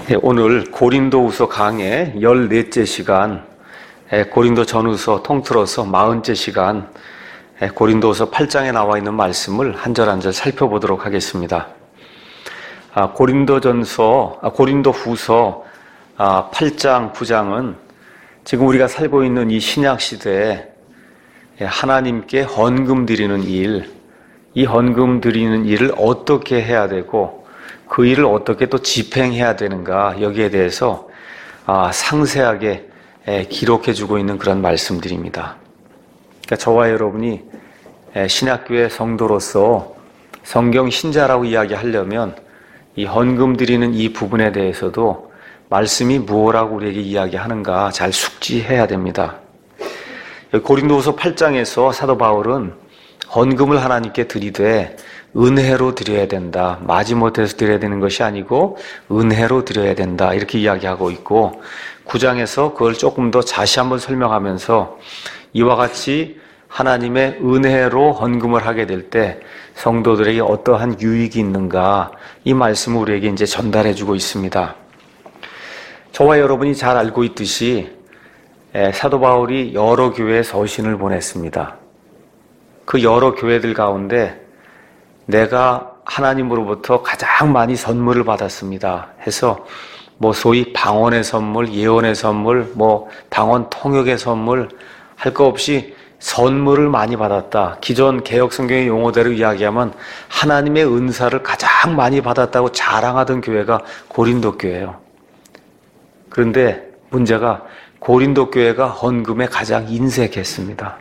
오늘 고린도후서 강의 14째 시간, 고린도 전후서 통틀어서 40째 시간, 고린도후서 8장에 나와 있는 말씀을 한 절 한 절 살펴보도록 하겠습니다. 고린도후서 8장, 9장은 지금 우리가 살고 있는 이 신약 시대에 하나님께 헌금 드리는 일, 이 헌금 드리는 일을 어떻게 해야 되고 그 일을 어떻게 또 집행해야 되는가, 여기에 대해서 상세하게 기록해주고 있는 그런 말씀들입니다. 그러니까 저와 여러분이 신약교회 성도로서 성경 신자라고 이야기하려면 이 헌금 드리는 이 부분에 대해서도 말씀이 무엇라고 우리에게 이야기하는가 잘 숙지해야 됩니다. 고린도후서 8장에서 사도 바울은 헌금을 하나님께 드리되 은혜로 드려야 된다. 마지못해서 드려야 되는 것이 아니고 은혜로 드려야 된다. 이렇게 이야기하고 있고, 9장에서 그걸 조금 더 다시 한번 설명하면서 이와 같이 하나님의 은혜로 헌금을 하게 될 때 성도들에게 어떠한 유익이 있는가, 이 말씀을 우리에게 이제 전달해 주고 있습니다. 저와 여러분이 잘 알고 있듯이 사도 바울이 여러 교회에 서신을 보냈습니다. 그 여러 교회들 가운데 내가 하나님으로부터 가장 많이 선물을 받았습니다 해서 소위 방언의 선물, 예언의 선물, 방언 통역의 선물 할 거 없이 선물을 많이 받았다. 기존 개역 성경의 용어대로 이야기하면 하나님의 은사를 가장 많이 받았다고 자랑하던 교회가 고린도 교회예요. 그런데 문제가 고린도 교회가 헌금에 가장 인색했습니다.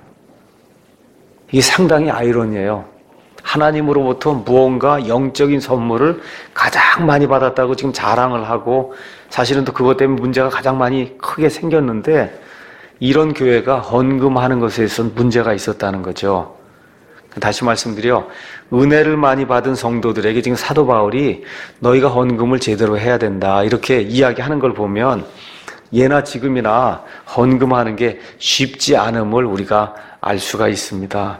이게 상당히 아이러니해요. 하나님으로부터 무언가 영적인 선물을 가장 많이 받았다고 지금 자랑을 하고, 사실은 또 그것 때문에 문제가 가장 많이 크게 생겼는데, 이런 교회가 헌금하는 것에 있어서 문제가 있었다는 거죠. 다시 말씀드려, 은혜를 많이 받은 성도들에게 지금 사도 바울이 너희가 헌금을 제대로 해야 된다 이렇게 이야기하는 걸 보면 예나 지금이나 헌금하는 게 쉽지 않음을 우리가 알 수가 있습니다.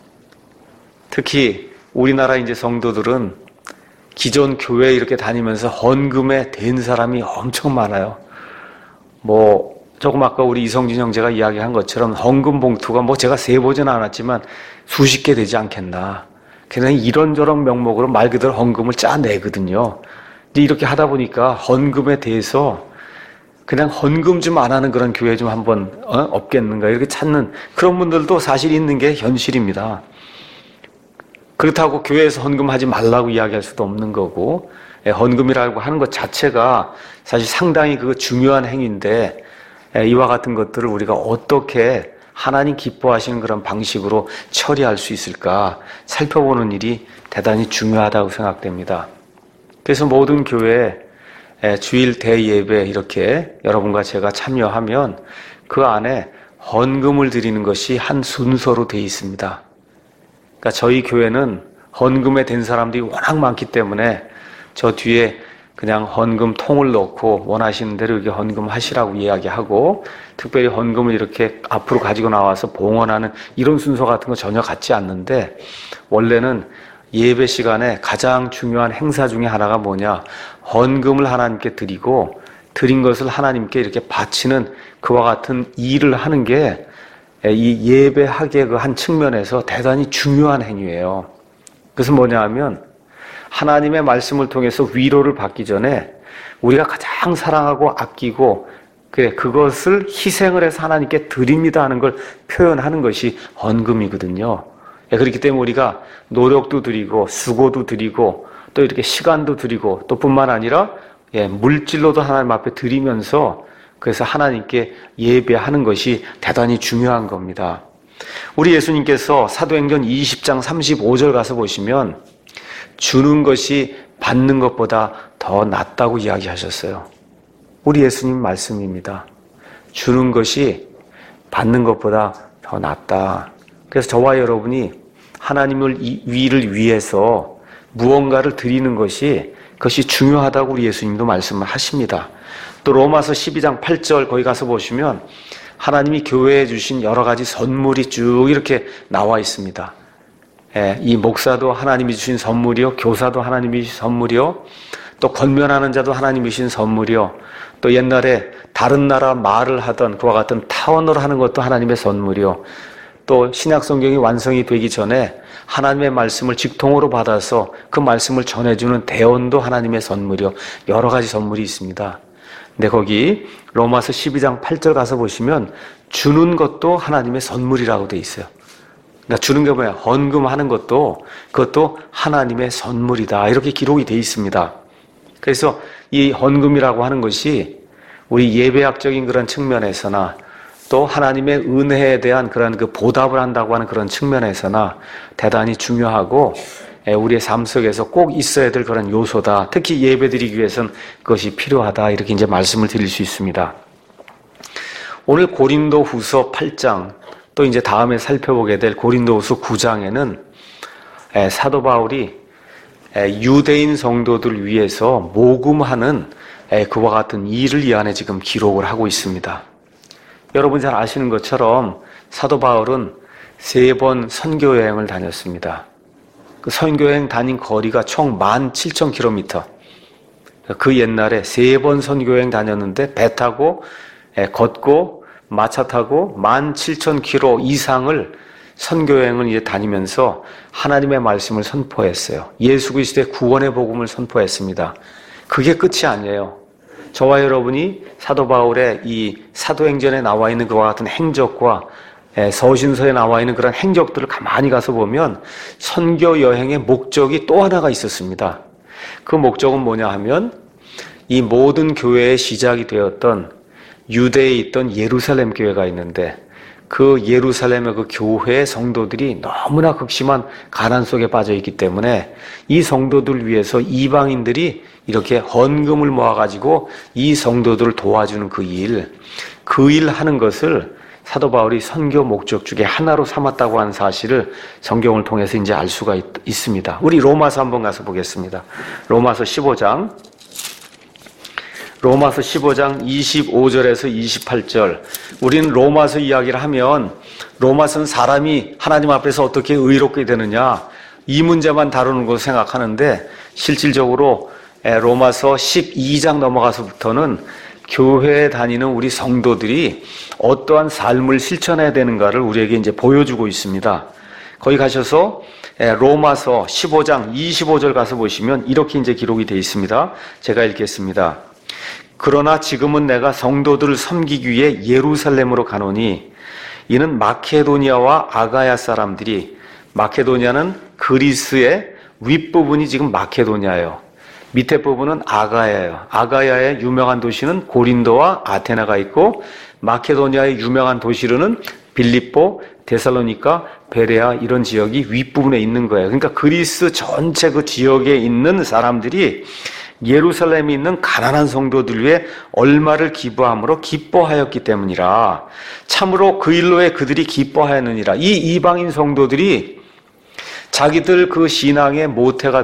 특히 우리나라 이제 성도들은 기존 교회 이렇게 다니면서 헌금에 댄 사람이 엄청 많아요. 조금 아까 우리 이성진 형제가 이야기한 것처럼 헌금 봉투가 제가 세보지는 않았지만 수십 개 되지 않겠나. 그냥 이런저런 명목으로 말 그대로 헌금을 짜내거든요. 근데 이렇게 하다 보니까 헌금에 대해서 그냥 헌금 좀 안 하는 그런 교회 좀 한번 없겠는가 이렇게 찾는 그런 분들도 사실 있는 게 현실입니다. 그렇다고 교회에서 헌금하지 말라고 이야기할 수도 없는 거고, 헌금이라고 하는 것 자체가 사실 상당히 중요한 행위인데, 이와 같은 것들을 우리가 어떻게 하나님 기뻐하시는 그런 방식으로 처리할 수 있을까 살펴보는 일이 대단히 중요하다고 생각됩니다. 그래서 모든 교회 주일 대예배 이렇게 여러분과 제가 참여하면 그 안에 헌금을 드리는 것이 한 순서로 되어 있습니다. 그러니까 저희 교회는 헌금에 댄 사람들이 워낙 많기 때문에 저 뒤에 그냥 헌금 통을 넣고 원하시는 대로 이렇게 헌금하시라고 이야기하고, 특별히 헌금을 이렇게 앞으로 가지고 나와서 봉헌하는 이런 순서 같은 거 전혀 갖지 않는데, 원래는 예배 시간에 가장 중요한 행사 중에 하나가 뭐냐, 헌금을 하나님께 드리고 드린 것을 하나님께 이렇게 바치는 그와 같은 일을 하는 게 이 예배하기의 한 측면에서 대단히 중요한 행위예요. 그래서 뭐냐 하면 하나님의 말씀을 통해서 위로를 받기 전에 우리가 가장 사랑하고 아끼고 그것을 희생을 해서 하나님께 드립니다 하는 걸 표현하는 것이 헌금이거든요. 그렇기 때문에 우리가 노력도 드리고 수고도 드리고 또 이렇게 시간도 드리고 또 뿐만 아니라 물질로도 하나님 앞에 드리면서 그래서 하나님께 예배하는 것이 대단히 중요한 겁니다. 우리 예수님께서 사도행전 20장 35절 가서 보시면 주는 것이 받는 것보다 더 낫다고 이야기하셨어요. 우리 예수님 말씀입니다. 주는 것이 받는 것보다 더 낫다. 그래서 저와 여러분이 하나님을 위를 위해서 무언가를 드리는 그것이 중요하다고 우리 예수님도 말씀을 하십니다. 또 로마서 12장 8절 거기 가서 보시면 하나님이 교회에 주신 여러 가지 선물이 쭉 이렇게 나와 있습니다. 이 목사도 하나님이 주신 선물이요, 교사도 하나님이 주신 선물이요, 또 권면하는 자도 하나님이 주신 선물이요. 또 옛날에 다른 나라 말을 하던 그와 같은 타원으로 하는 것도 하나님의 선물이요. 또 신약 성경이 완성이 되기 전에 하나님의 말씀을 직통으로 받아서 그 말씀을 전해주는 대언도 하나님의 선물이요. 여러 가지 선물이 있습니다. 근데 거기 로마서 12장 8절 가서 보시면 주는 것도 하나님의 선물이라고 돼 있어요. 그러니까 주는 게 뭐야? 헌금하는 것도 그것도 하나님의 선물이다. 이렇게 기록이 돼 있습니다. 그래서 이 헌금이라고 하는 것이 우리 예배학적인 그런 측면에서나 또 하나님의 은혜에 대한 그런 그 보답을 한다고 하는 그런 측면에서나 대단히 중요하고 우리의 삶 속에서 꼭 있어야 될 그런 요소다. 특히 예배드리기 위해서는 그것이 필요하다. 이렇게 이제 말씀을 드릴 수 있습니다. 오늘 고린도후서 8장 또 이제 다음에 살펴보게 될 고린도후서 9장에는 사도 바울이 유대인 성도들 위해서 모금하는 그와 같은 일을 이 안에 지금 기록을 하고 있습니다. 여러분 잘 아시는 것처럼 사도 바울은 3번 선교 여행을 다녔습니다. 그 선교 여행 다닌 거리가 총 17,000km. 그 옛날에 3번 선교 여행 다녔는데 배 타고 걷고 마차 타고 17,000km 이상을 선교 여행을 이제 다니면서 하나님의 말씀을 선포했어요. 예수 그리스도의 구원의 복음을 선포했습니다. 그게 끝이 아니에요. 저와 여러분이 사도 바울의 이 사도행전에 나와 있는 그와 같은 행적과 서신서에 나와 있는 그런 행적들을 가만히 가서 보면 선교 여행의 목적이 또 하나가 있었습니다. 그 목적은 뭐냐 하면 이 모든 교회의 시작이 되었던 유대에 있던 예루살렘 교회가 있는데 그 예루살렘의 그 교회의 성도들이 너무나 극심한 가난 속에 빠져 있기 때문에 이 성도들을 위해서 이방인들이 이렇게 헌금을 모아가지고 이 성도들을 도와주는 그 일 하는 것을 사도 바울이 선교 목적 중에 하나로 삼았다고 하는 사실을 성경을 통해서 이제 알 수가 있습니다. 우리 로마서 한번 가서 보겠습니다. 로마서 15장 25절에서 28절. 우리는 로마서 이야기를 하면 로마서는 사람이 하나님 앞에서 어떻게 의롭게 되느냐 이 문제만 다루는 것으로 생각하는데 실질적으로 로마서 12장 넘어가서부터는 교회에 다니는 우리 성도들이 어떠한 삶을 실천해야 되는가를 우리에게 이제 보여주고 있습니다. 거기 가셔서 로마서 15장 25절 가서 보시면 이렇게 이제 기록이 되어 있습니다. 제가 읽겠습니다. 그러나 지금은 내가 성도들을 섬기기 위해 예루살렘으로 가노니 이는 마케도니아와 아가야 사람들이 마케도니아는 그리스의 윗부분이 지금 마케도니아예요. 밑에 부분은 아가야예요. 아가야의 유명한 도시는 고린도와 아테나가 있고 마케도니아의 유명한 도시로는 빌립보, 데살로니가, 베레아 이런 지역이 윗부분에 있는 거예요. 그러니까 그리스 전체 그 지역에 있는 사람들이 예루살렘에 있는 가난한 성도들 위해 얼마를 기부함으로 기뻐하였기 때문이라. 참으로 그 일로에 그들이 기뻐하였느니라. 이 이방인 성도들이 자기들 그 신앙의 모체가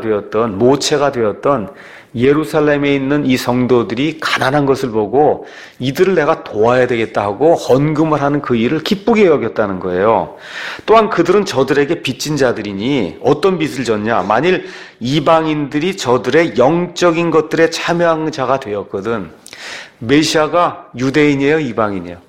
되었던 예루살렘에 있는 이 성도들이 가난한 것을 보고 이들을 내가 도와야 되겠다 하고 헌금을 하는 그 일을 기쁘게 여겼다는 거예요. 또한 그들은 저들에게 빚진 자들이니 어떤 빚을 졌냐? 만일 이방인들이 저들의 영적인 것들에 참여한 자가 되었거든. 메시아가 유대인이에요, 이방인이에요?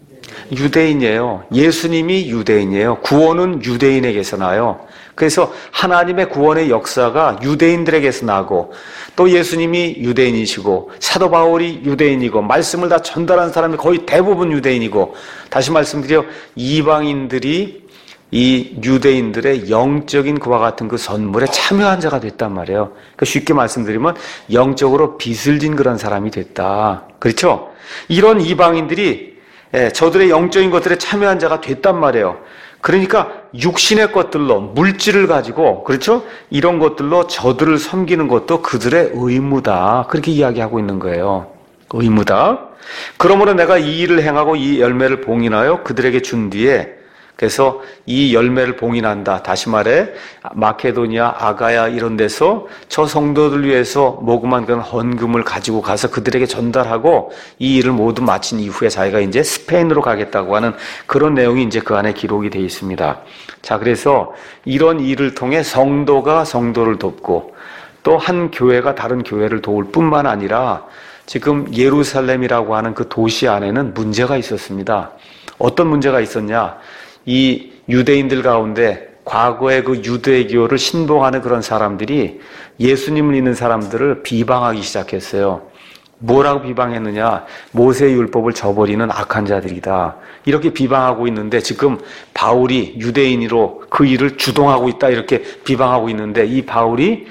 유대인이에요. 예수님이 유대인이에요. 구원은 유대인에게서 나요. 그래서 하나님의 구원의 역사가 유대인들에게서 나고 또 예수님이 유대인이시고 사도 바울이 유대인이고 말씀을 다 전달한 사람이 거의 대부분 유대인이고 다시 말씀드려 이방인들이 이 유대인들의 영적인 그와 같은 그 선물에 참여한 자가 됐단 말이에요. 그러니까 쉽게 말씀드리면 영적으로 빚을 진 그런 사람이 됐다. 그렇죠? 이런 이방인들이 저들의 영적인 것들에 참여한 자가 됐단 말이에요. 그러니까 육신의 것들로 물질을 가지고 그렇죠? 이런 것들로 저들을 섬기는 것도 그들의 의무다. 그렇게 이야기하고 있는 거예요. 의무다. 그러므로 내가 이 일을 행하고 이 열매를 봉인하여 그들에게 준 뒤에 그래서 이 열매를 봉인한다. 다시 말해 마케도니아, 아가야 이런 데서 저 성도들 위해서 모금한 그런 헌금을 가지고 가서 그들에게 전달하고 이 일을 모두 마친 이후에 자기가 이제 스페인으로 가겠다고 하는 그런 내용이 이제 그 안에 기록이 되어 있습니다. 자, 그래서 이런 일을 통해 성도가 성도를 돕고 또 한 교회가 다른 교회를 도울 뿐만 아니라 지금 예루살렘이라고 하는 그 도시 안에는 문제가 있었습니다. 어떤 문제가 있었냐? 이 유대인들 가운데 과거의 그 유대교를 신봉하는 그런 사람들이 예수님을 믿는 사람들을 비방하기 시작했어요. 뭐라고 비방했느냐? 모세의 율법을 저버리는 악한 자들이다. 이렇게 비방하고 있는데 지금 바울이 유대인으로 그 일을 주동하고 있다. 이렇게 비방하고 있는데 이 바울이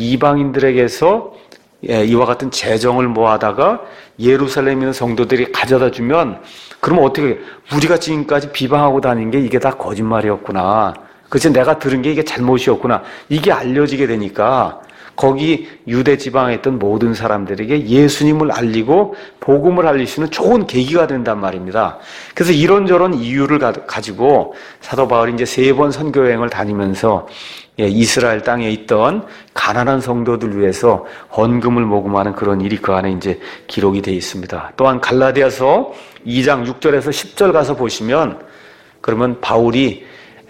이방인들에게서 이와 같은 재정을 모아다가 예루살렘에 있는 성도들이 가져다 주면 그러면 어떻게 우리가 지금까지 비방하고 다닌 게 이게 다 거짓말이었구나. 그치 내가 들은 게 이게 잘못이었구나. 이게 알려지게 되니까 거기 유대 지방에 있던 모든 사람들에게 예수님을 알리고 복음을 알릴 수 있는 좋은 계기가 된단 말입니다. 그래서 이런저런 이유를 가지고 사도 바울이 이제 3번 선교 여행을 다니면서 이스라엘 땅에 있던 가난한 성도들 위해서 헌금을 모금하는 그런 일이 그 안에 이제 기록이 되어 있습니다. 또한 갈라디아서 2장 6절에서 10절 가서 보시면 그러면 바울이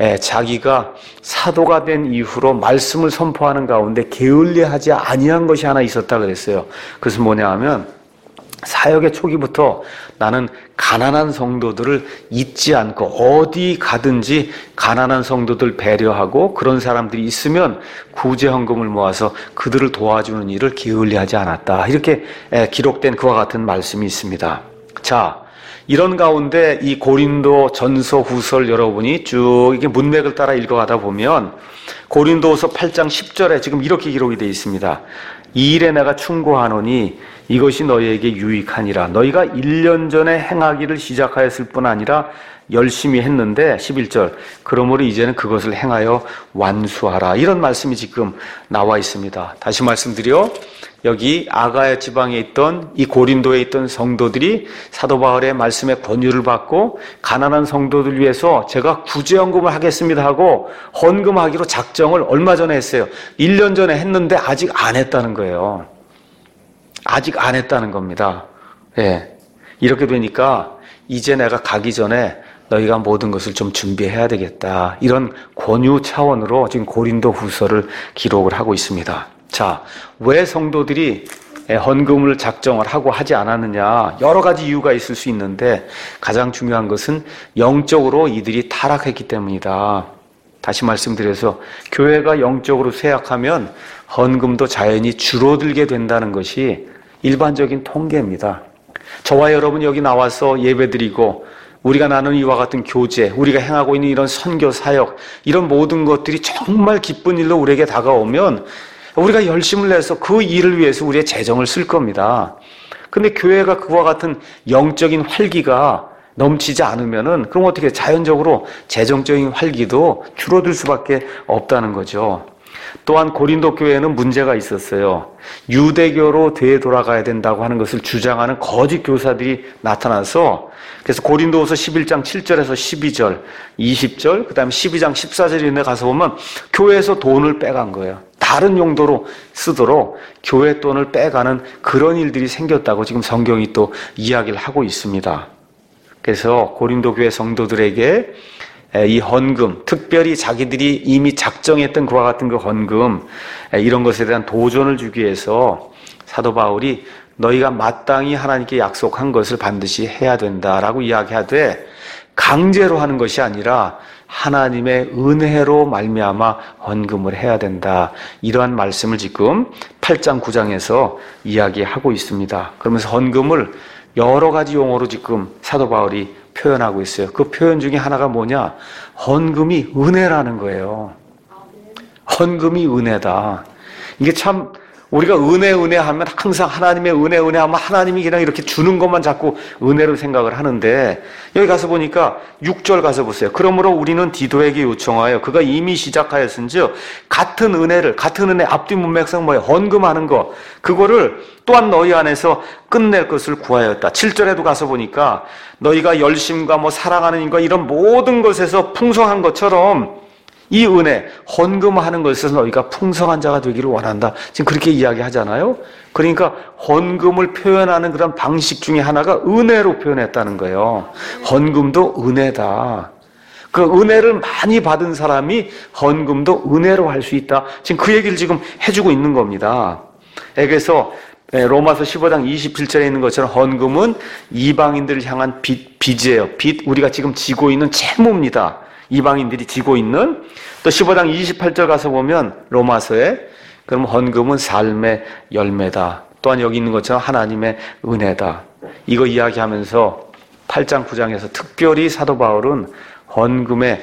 자기가 사도가 된 이후로 말씀을 선포하는 가운데 게을리하지 아니한 것이 하나 있었다 그랬어요. 그래서 뭐냐 하면 사역의 초기부터 나는 가난한 성도들을 잊지 않고 어디 가든지 가난한 성도들 배려하고 그런 사람들이 있으면 구제 헌금을 모아서 그들을 도와주는 일을 게을리하지 않았다. 이렇게 기록된 그와 같은 말씀이 있습니다. 자, 이런 가운데 이 고린도 전서 후설 여러분이 쭉 이게 문맥을 따라 읽어가다 보면 고린도서 8장 10절에 지금 이렇게 기록이 되어 있습니다. 이 일에 내가 충고하노니 이것이 너희에게 유익하니라. 너희가 1년 전에 행하기를 시작하였을 뿐 아니라 열심히 했는데 11절 그러므로 이제는 그것을 행하여 완수하라. 이런 말씀이 지금 나와 있습니다. 다시 말씀드려 여기 아가야 지방에 있던 이 고린도에 있던 성도들이 사도 바울의 말씀에 권유를 받고 가난한 성도들 위해서 제가 구제헌금을 하겠습니다 하고 헌금하기로 작정을 얼마 전에 했어요. 1년 전에 했는데 아직 안 했다는 거예요. 아직 안 했다는 겁니다. 이렇게 되니까 이제 내가 가기 전에 너희가 모든 것을 좀 준비해야 되겠다. 이런 권유 차원으로 지금 고린도 후서를 기록을 하고 있습니다. 자, 왜 성도들이 헌금을 작정을 하고 하지 않았느냐? 여러 가지 이유가 있을 수 있는데 가장 중요한 것은 영적으로 이들이 타락했기 때문이다. 다시 말씀드려서 교회가 영적으로 쇠약하면 헌금도 자연히 줄어들게 된다는 것이 일반적인 통계입니다. 저와 여러분 여기 나와서 예배드리고 우리가 나누는 이와 같은 교제, 우리가 행하고 있는 이런 선교 사역, 이런 모든 것들이 정말 기쁜 일로 우리에게 다가오면 우리가 열심을 내서 그 일을 위해서 우리의 재정을 쓸 겁니다. 근데 교회가 그와 같은 영적인 활기가 넘치지 않으면은 그럼 어떻게 자연적으로 재정적인 활기도 줄어들 수밖에 없다는 거죠. 또한 고린도 교회에는 문제가 있었어요. 유대교로 되돌아가야 된다고 하는 것을 주장하는 거짓 교사들이 나타나서 그래서 고린도후서 11장 7절에서 12절, 20절, 그다음에 12장 14절에 가서 보면 교회에서 돈을 빼간 거예요. 다른 용도로 쓰도록 교회 돈을 빼가는 그런 일들이 생겼다고 지금 성경이 또 이야기를 하고 있습니다. 그래서 고린도 교회 성도들에게 이 헌금, 특별히 자기들이 이미 작정했던 그와 같은 그 헌금, 이런 것에 대한 도전을 주기 위해서 사도 바울이 너희가 마땅히 하나님께 약속한 것을 반드시 해야 된다라고 이야기하되 강제로 하는 것이 아니라 하나님의 은혜로 말미암아 헌금을 해야 된다. 이러한 말씀을 지금 8장 9장에서 이야기하고 있습니다. 그러면서 헌금을 여러 가지 용어로 지금 사도 바울이 표현하고 있어요. 그 표현 중에 하나가 뭐냐? 헌금이 은혜라는 거예요. 헌금이 은혜다. 이게 참 우리가 은혜 하면 항상 하나님의 은혜 하면 하나님이 그냥 이렇게 주는 것만 자꾸 은혜로 생각을 하는데 여기 가서 보니까 6절 가서 보세요. 그러므로 우리는 디도에게 요청하여 그가 이미 시작하였은즉 같은 은혜 앞뒤 문맥상 뭐예요? 헌금하는 거 그거를 또한 너희 안에서 끝낼 것을 구하였다. 7절에도 가서 보니까 너희가 열심과 사랑하는 일과 이런 모든 것에서 풍성한 것처럼 이 은혜, 헌금하는 것에서 너희가 풍성한 자가 되기를 원한다. 지금 그렇게 이야기하잖아요. 그러니까 헌금을 표현하는 그런 방식 중에 하나가 은혜로 표현했다는 거예요. 헌금도 은혜다. 그 은혜를 많이 받은 사람이 헌금도 은혜로 할 수 있다. 지금 그 얘기를 지금 해주고 있는 겁니다. 그래서 로마서 15장 27절에 있는 것처럼 헌금은 이방인들을 향한 빚이에요. 빚, 우리가 지금 지고 있는 채무입니다. 이방인들이 지고 있는. 또 15장 28절 가서 보면 로마서에 그럼 헌금은 삶의 열매다. 또한 여기 있는 것처럼 하나님의 은혜다. 이거 이야기하면서 8장 9장에서 특별히 사도 바울은 헌금의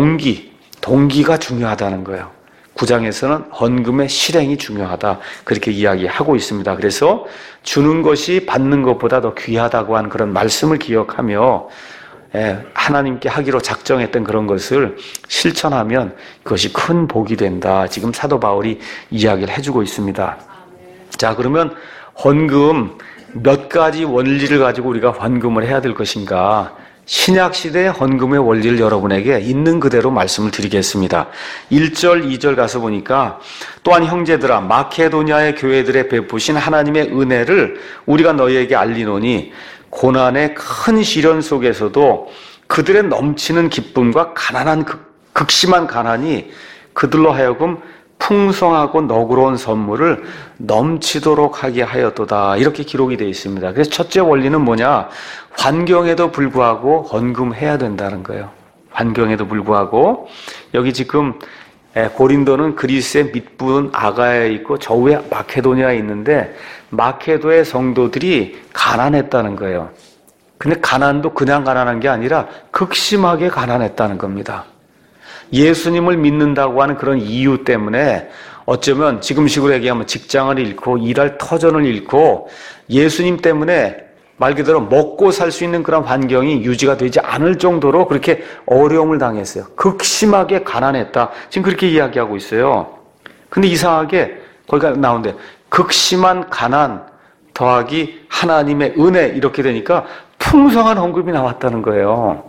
동기가 중요하다는 거예요. 9장에서는 헌금의 실행이 중요하다. 그렇게 이야기하고 있습니다. 그래서 주는 것이 받는 것보다 더 귀하다고 한 그런 말씀을 기억하며 하나님께 하기로 작정했던 그런 것을 실천하면 그것이 큰 복이 된다. 지금 사도 바울이 이야기를 해주고 있습니다. 자, 그러면 헌금 몇 가지 원리를 가지고 우리가 헌금을 해야 될 것인가? 신약시대의 헌금의 원리를 여러분에게 있는 그대로 말씀을 드리겠습니다. 1절, 2절 가서 보니까 또한 형제들아 마케도니아의 교회들에 베푸신 하나님의 은혜를 우리가 너희에게 알리노니 고난의 큰 시련 속에서도 그들의 넘치는 기쁨과 가난한 극심한 가난이 그들로 하여금 풍성하고 너그러운 선물을 넘치도록 하게 하였도다. 이렇게 기록이 되어 있습니다. 그래서 첫째 원리는 뭐냐? 환경에도 불구하고 헌금해야 된다는 거예요. 환경에도 불구하고 여기 지금 고린도는 그리스의 밑부분 아가야에 있고 저 위에 마케도니아에 있는데 마케도의 성도들이 가난했다는 거예요. 근데 가난도 그냥 가난한 게 아니라 극심하게 가난했다는 겁니다. 예수님을 믿는다고 하는 그런 이유 때문에 어쩌면 지금식으로 얘기하면 직장을 잃고 일할 터전을 잃고 예수님 때문에 말 그대로 먹고 살 수 있는 그런 환경이 유지가 되지 않을 정도로 그렇게 어려움을 당했어요. 극심하게 가난했다. 지금 그렇게 이야기하고 있어요. 근데 이상하게 거기가 나오는데 극심한 가난 더하기 하나님의 은혜 이렇게 되니까 풍성한 헌금이 나왔다는 거예요.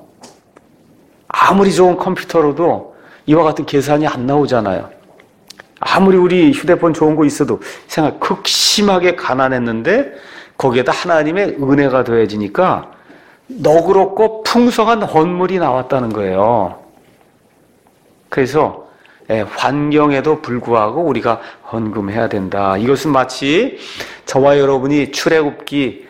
아무리 좋은 컴퓨터로도 이와 같은 계산이 안 나오잖아요. 아무리 우리 휴대폰 좋은 거 있어도 생각 극심하게 가난했는데 거기에다 하나님의 은혜가 더해지니까 너그럽고 풍성한 헌물이 나왔다는 거예요. 그래서 환경에도 불구하고 우리가 헌금해야 된다. 이것은 마치 저와 여러분이 출애굽기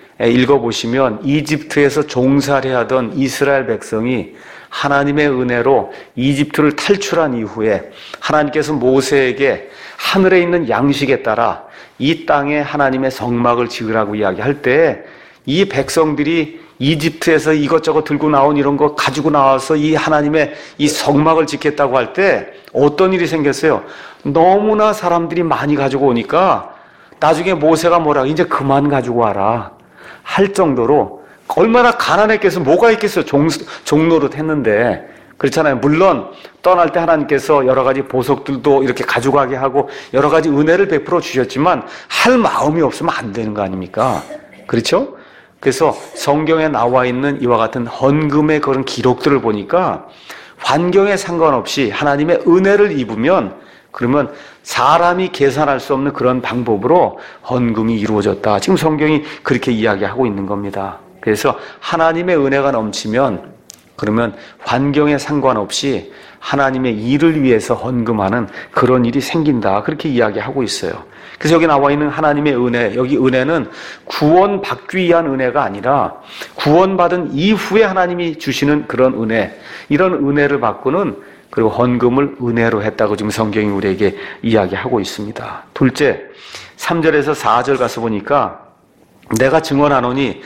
읽어보시면 이집트에서 종살이 하던 이스라엘 백성이 하나님의 은혜로 이집트를 탈출한 이후에 하나님께서 모세에게 하늘에 있는 양식에 따라 이 땅에 하나님의 성막을 지으라고 이야기할 때 이 백성들이 이집트에서 이것저것 들고 나온 이런 거 가지고 나와서 이 하나님의 이 성막을 짓겠다고 할 때 어떤 일이 생겼어요? 너무나 사람들이 많이 가지고 오니까 나중에 모세가 뭐라고 이제 그만 가지고 와라 할 정도로 얼마나 가난했겠어. 뭐가 있겠어. 종노릇 했는데 그렇잖아요. 물론 떠날 때 하나님께서 여러 가지 보석들도 이렇게 가져가게 하고 여러 가지 은혜를 베풀어 주셨지만 할 마음이 없으면 안 되는 거 아닙니까? 그렇죠? 그래서 성경에 나와 있는 이와 같은 헌금의 그런 기록들을 보니까 환경에 상관없이 하나님의 은혜를 입으면 그러면 사람이 계산할 수 없는 그런 방법으로 헌금이 이루어졌다. 지금 성경이 그렇게 이야기하고 있는 겁니다. 그래서 하나님의 은혜가 넘치면 그러면 환경에 상관없이 하나님의 일을 위해서 헌금하는 그런 일이 생긴다. 그렇게 이야기하고 있어요. 그래서 여기 나와 있는 하나님의 은혜, 여기 은혜는 구원받기 위한 은혜가 아니라 구원받은 이후에 하나님이 주시는 그런 은혜, 이런 은혜를 받고는 그리고 헌금을 은혜로 했다고 지금 성경이 우리에게 이야기하고 있습니다. 둘째, 3절에서 4절 가서 보니까 내가 증언하노니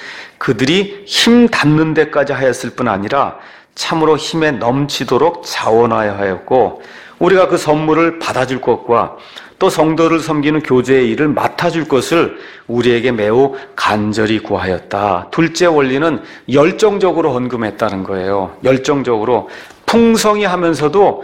그들이 힘 닿는 데까지 하였을 뿐 아니라 참으로 힘에 넘치도록 자원하여 하였고 우리가 그 선물을 받아줄 것과 또 성도를 섬기는 교제의 일을 맡아줄 것을 우리에게 매우 간절히 구하였다. 둘째 원리는 열정적으로 헌금했다는 거예요. 열정적으로 풍성히 하면서도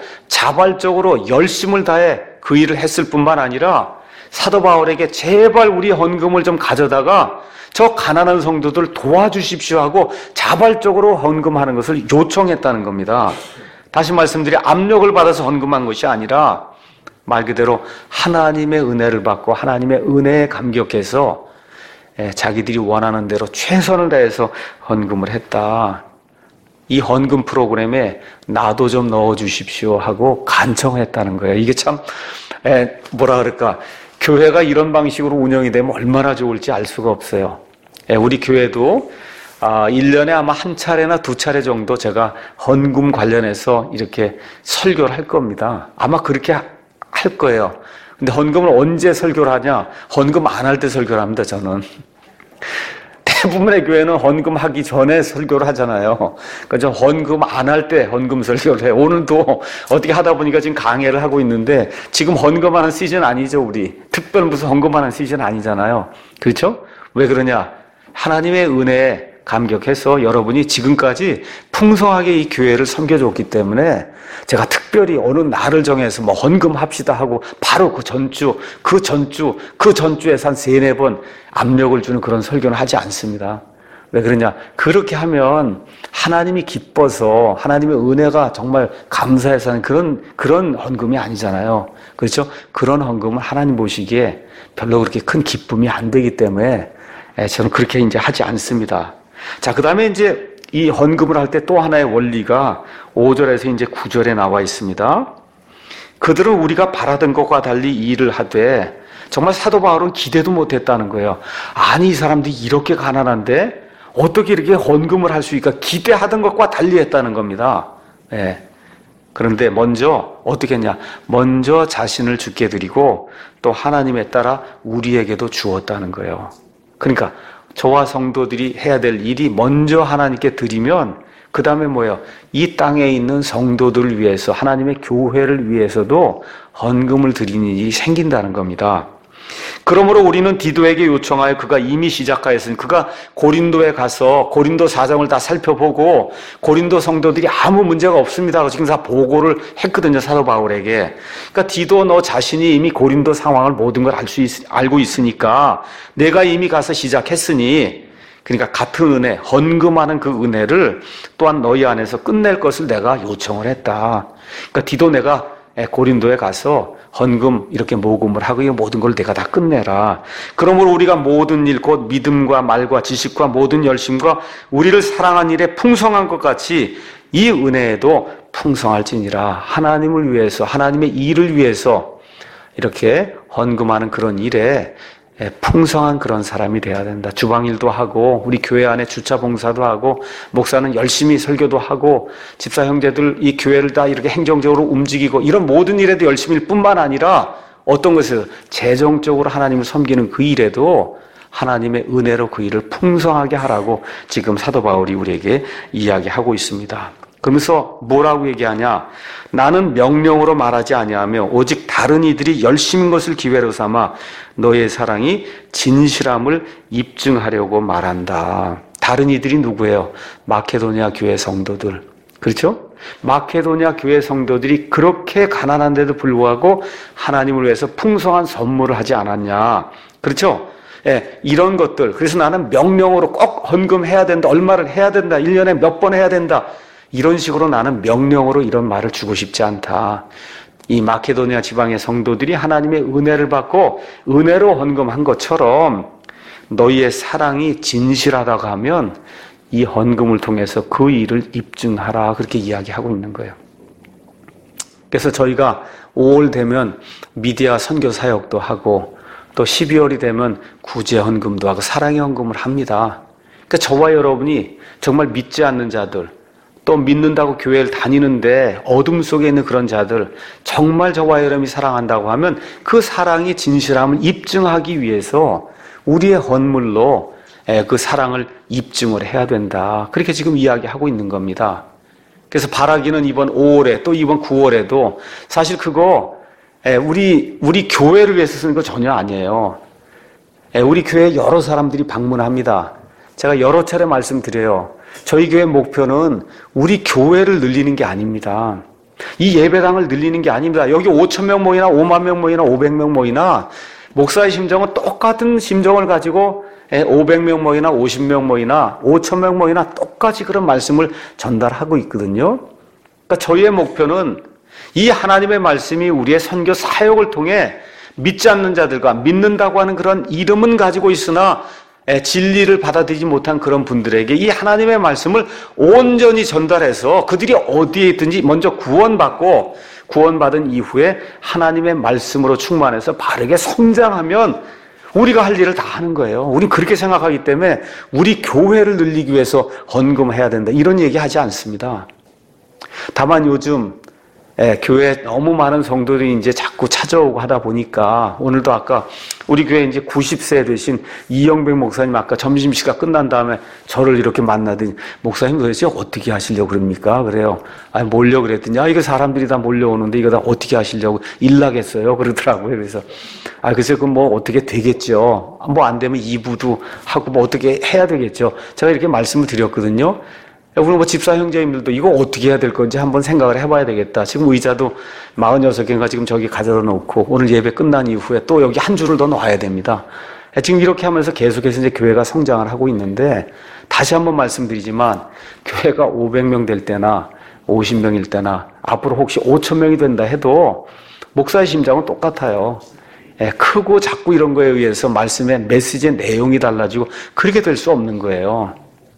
자발적으로 열심을 다해 그 일을 했을 뿐만 아니라 사도 바울에게 제발 우리 헌금을 좀 가져다가 저 가난한 성도들 도와주십시오 하고 자발적으로 헌금하는 것을 요청했다는 겁니다. 다시 말씀드려 압력을 받아서 헌금한 것이 아니라 말 그대로 하나님의 은혜를 받고 하나님의 은혜에 감격해서 자기들이 원하는 대로 최선을 다해서 헌금을 했다. 이 헌금 프로그램에 나도 좀 넣어주십시오 하고 간청했다는 거예요. 이게 참 뭐라 그럴까, 교회가 이런 방식으로 운영이 되면 얼마나 좋을지 알 수가 없어요. 우리 교회도 1년에 아마 한 차례나 두 차례 정도 제가 헌금 관련해서 이렇게 설교를 할 겁니다. 아마 그렇게 할 거예요. 근데 헌금을 언제 설교를 하냐? 헌금 안 할 때 설교를 합니다, 저는. 대부분의 교회는 헌금 하기 전에 설교를 하잖아요. 그래서 헌금 안 할 때 헌금 설교를 해요. 오늘도 어떻게 하다 보니까 지금 강해를 하고 있는데, 지금 헌금하는 시즌 아니죠, 우리. 특별 무슨 헌금하는 시즌 아니잖아요. 그렇죠? 왜 그러냐? 하나님의 은혜에 감격해서 여러분이 지금까지 풍성하게 이 교회를 섬겨줬기 때문에 제가 특별히 어느 날을 정해서 뭐 헌금합시다 하고 바로 그 전주에서 한 3-4번 압력을 주는 그런 설교는 하지 않습니다. 왜 그러냐? 그렇게 하면 하나님이 기뻐서 하나님의 은혜가 정말 감사해서 하는 그런 헌금이 아니잖아요. 그렇죠? 그런 헌금은 하나님 보시기에 별로 그렇게 큰 기쁨이 안 되기 때문에 저는 그렇게 이제 하지 않습니다. 자, 그 다음에 이제 이 헌금을 할 때 또 하나의 원리가 5절에서 이제 9절에 나와 있습니다. 그들은 우리가 바라던 것과 달리 일을 하되, 정말 사도 바울은 기대도 못했다는 거예요. 아니, 이 사람들이 이렇게 가난한데 어떻게 이렇게 헌금을 할 수 있을까? 기대하던 것과 달리 했다는 겁니다. 그런데 먼저 어떻게 했냐? 먼저 자신을 주께 드리고 또 하나님에 따라 우리에게도 주었다는 거예요. 그러니까 저와 성도들이 해야 될 일이 먼저 하나님께 드리면 그 다음에 뭐예요? 이 땅에 있는 성도들을 위해서, 하나님의 교회를 위해서도 헌금을 드리는 일이 생긴다는 겁니다. 그러므로 우리는 디도에게 요청하여, 그가 이미 시작하였으니, 그가 고린도에 가서 고린도 사정을 다 살펴보고 고린도 성도들이 아무 문제가 없습니다. 지금 다 보고를 했거든요, 사도 바울에게. 그러니까 디도, 너 자신이 이미 고린도 상황을 모든 걸 알고 있으니까 내가 이미 가서 시작했으니, 그러니까 같은 은혜, 헌금하는 그 은혜를 또한 너희 안에서 끝낼 것을 내가 요청을 했다. 그러니까 디도, 내가 고린도에 가서 헌금 이렇게 모금을 하고 이 모든 걸 내가 다 끝내라. 그러므로 우리가 모든 일, 곧 믿음과 말과 지식과 모든 열심과 우리를 사랑한 일에 풍성한 것 같이 이 은혜에도 풍성할지니라. 하나님을 위해서, 하나님의 일을 위해서 이렇게 헌금하는 그런 일에 풍성한 그런 사람이 돼야 된다. 주방일도 하고, 우리 교회 안에 주차 봉사도 하고, 목사는 열심히 설교도 하고, 집사 형제들 이 교회를 다 이렇게 행정적으로 움직이고, 이런 모든 일에도 열심일 뿐만 아니라 어떤 것에서 재정적으로 하나님을 섬기는 그 일에도 하나님의 은혜로 그 일을 풍성하게 하라고 지금 사도 바울이 우리에게 이야기하고 있습니다. 그러면서 뭐라고 얘기하냐? 나는 명령으로 말하지 아니하며 오직 다른 이들이 열심인 것을 기회로 삼아 너의 사랑이 진실함을 입증하려고 말한다. 다른 이들이 누구예요? 마케도니아 교회 성도들. 그렇죠? 마케도니아 교회 성도들이 그렇게 가난한데도 불구하고 하나님을 위해서 풍성한 선물을 하지 않았냐? 그렇죠? 이런 것들. 그래서 나는 명령으로 꼭 헌금해야 된다. 얼마를 해야 된다. 1년에 몇 번 해야 된다. 이런 식으로 나는 명령으로 이런 말을 주고 싶지 않다. 이 마케도니아 지방의 성도들이 하나님의 은혜를 받고 은혜로 헌금한 것처럼 너희의 사랑이 진실하다고 하면 이 헌금을 통해서 그 일을 입증하라. 그렇게 이야기하고 있는 거예요. 그래서 저희가 5월 되면 미디어 선교 사역도 하고 또 12월이 되면 구제 헌금도 하고 사랑의 헌금을 합니다. 그러니까 저와 여러분이 정말 믿지 않는 자들, 또 믿는다고 교회를 다니는데 어둠 속에 있는 그런 자들, 정말 저와 여러분이 사랑한다고 하면 그 사랑이 진실함을 입증하기 위해서 우리의 헌물로 그 사랑을 입증을 해야 된다. 그렇게 지금 이야기하고 있는 겁니다. 그래서 바라기는 이번 5월에 또 이번 9월에도 사실 그거 우리 교회를 위해서 쓰는 거 전혀 아니에요. 우리 교회에 여러 사람들이 방문합니다. 제가 여러 차례 말씀드려요. 저희 교회 목표는 우리 교회를 늘리는 게 아닙니다. 이 예배당을 늘리는 게 아닙니다. 여기 5,000명 모이나 5만 명 모이나 500명 모이나 목사의 심정은 똑같은 심정을 가지고 500명 모이나 50명 모이나 5,000명 모이나 똑같이 그런 말씀을 전달하고 있거든요. 그러니까 저희의 목표는 이 하나님의 말씀이 우리의 선교 사역을 통해 믿지 않는 자들과 믿는다고 하는 그런 이름은 가지고 있으나 진리를 받아들이지 못한 그런 분들에게 이 하나님의 말씀을 온전히 전달해서 그들이 어디에 있든지 먼저 구원받은 이후에 하나님의 말씀으로 충만해서 바르게 성장하면 우리가 할 일을 다 하는 거예요. 우린 그렇게 생각하기 때문에 우리 교회를 늘리기 위해서 헌금해야 된다, 이런 얘기 하지 않습니다. 다만 요즘 교회에 너무 많은 성도들이 이제 자꾸 찾아오고 하다 보니까, 오늘도 아까 우리 교회 이제 90세 되신 이영백 목사님 아까 점심시간 끝난 다음에 저를 이렇게 만나더니, 목사님 도대체 어떻게 하시려고 그럽니까? 그래요. 아니, 몰려 그랬더니, 이거 사람들이 다 몰려오는데 이거 다 어떻게 하시려고, 일 나겠어요? 그러더라고요. 그래서, 글쎄, 그럼 뭐 어떻게 되겠죠. 뭐 안 되면 2부도 하고 뭐 어떻게 해야 되겠죠. 제가 이렇게 말씀을 드렸거든요. 우리 뭐 집사 형제님들도 이거 어떻게 해야 될 건지 한번 생각을 해봐야 되겠다. 지금 의자도 46개인가 지금 저기 가져다 놓고 오늘 예배 끝난 이후에 또 여기 한 줄을 더 놔야 됩니다. 지금 이렇게 하면서 계속해서 이제 교회가 성장을 하고 있는데, 다시 한번 말씀드리지만 교회가 500명 될 때나 50명일 때나 앞으로 혹시 5,000명이 된다 해도 목사의 심장은 똑같아요. 크고 작고 이런 거에 의해서 말씀의 메시지의 내용이 달라지고 그렇게 될 수 없는 거예요.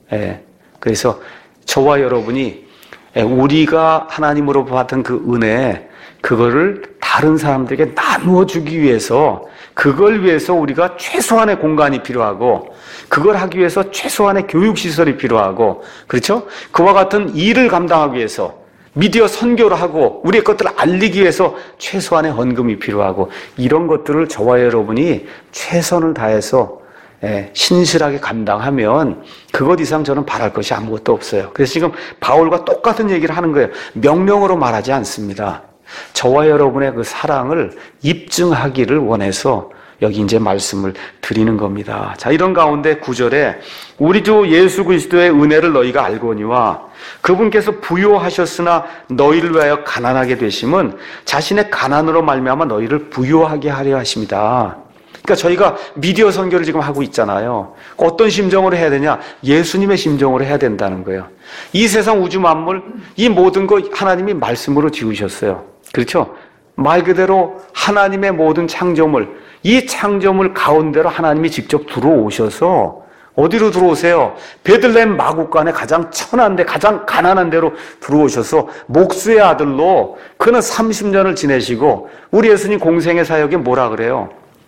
그래서 저와 여러분이 우리가 하나님으로 받은 그 은혜, 그거를 다른 사람들에게 나누어 주기 위해서, 그걸 위해서 우리가 최소한의 공간이 필요하고, 그걸 하기 위해서 최소한의 교육시설이 필요하고, 그렇죠? 그와 같은 일을 감당하기 위해서 미디어 선교를 하고 우리의 것들을 알리기 위해서 최소한의 헌금이 필요하고, 이런 것들을 저와 여러분이 최선을 다해서 신실하게 감당하면 그것 이상 저는 바랄 것이 아무것도 없어요. 그래서 지금 바울과 똑같은 얘기를 하는 거예요. 명령으로 말하지 않습니다. 저와 여러분의 그 사랑을 입증하기를 원해서 여기 이제 말씀을 드리는 겁니다. 자, 이런 가운데 9절에 우리 주 예수 그리스도의 은혜를 너희가 알거니와 그분께서 부요하셨으나 너희를 위하여 가난하게 되심은 자신의 가난으로 말미암아 너희를 부요하게 하려 하십니다. 그러니까 저희가 미디어 선교를 지금 하고 있잖아요. 어떤 심정으로 해야 되냐? 예수님의 심정으로 해야 된다는 거예요. 이 세상 우주 만물, 이 모든 거 하나님이 말씀으로 지으셨어요. 그렇죠? 말 그대로 하나님의 모든 창조물, 이 창조물 가운데로 하나님이 직접 들어오셔서, 어디로 들어오세요? 베들레헴 마국간에 가장 천한 데, 가장 가난한 데로 들어오셔서 목수의 아들로 그는 30년을 지내시고, 우리 예수님 공생의 사역에 뭐라 그래요?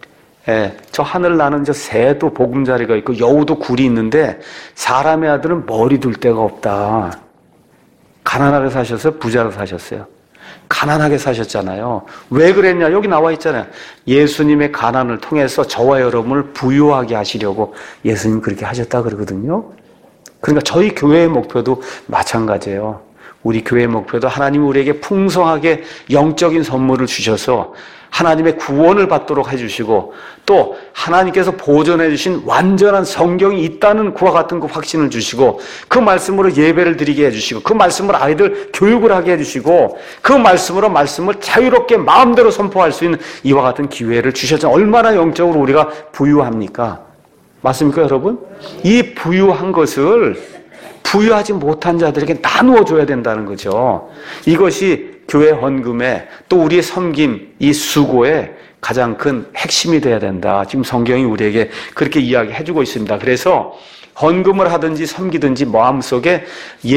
저 하늘 나는 저 새도 보금자리가 있고 여우도 굴이 있는데 사람의 아들은 머리 둘 데가 없다. 가난하게 사셨어요? 부자로 사셨어요? 가난하게 사셨잖아요. 왜 그랬냐? 여기 나와 있잖아요. 예수님의 가난을 통해서 저와 여러분을 부유하게 하시려고 예수님 그렇게 하셨다 그러거든요. 그러니까 저희 교회의 목표도 마찬가지예요. 우리 교회의 목표도 하나님이 우리에게 풍성하게 영적인 선물을 주셔서 하나님의 구원을 받도록 해주시고, 또 하나님께서 보존해 주신 완전한 성경이 있다는 그와 같은 그 확신을 주시고, 그 말씀으로 예배를 드리게 해주시고, 그 말씀으로 아이들 교육을 하게 해주시고, 그 말씀으로 말씀을 자유롭게 마음대로 선포할 수 있는 이와 같은 기회를 주셨잖아요. 얼마나 영적으로 우리가 부유합니까? 맞습니까, 여러분? 이 부유한 것을 부유하지 못한 자들에게 나누어 줘야 된다는 거죠. 이것이 교회 헌금에, 또 우리의 섬김, 이 수고에 가장 큰 핵심이 돼야 된다. 지금 성경이 우리에게 그렇게 이야기해주고 있습니다. 그래서 헌금을 하든지 섬기든지 마음속에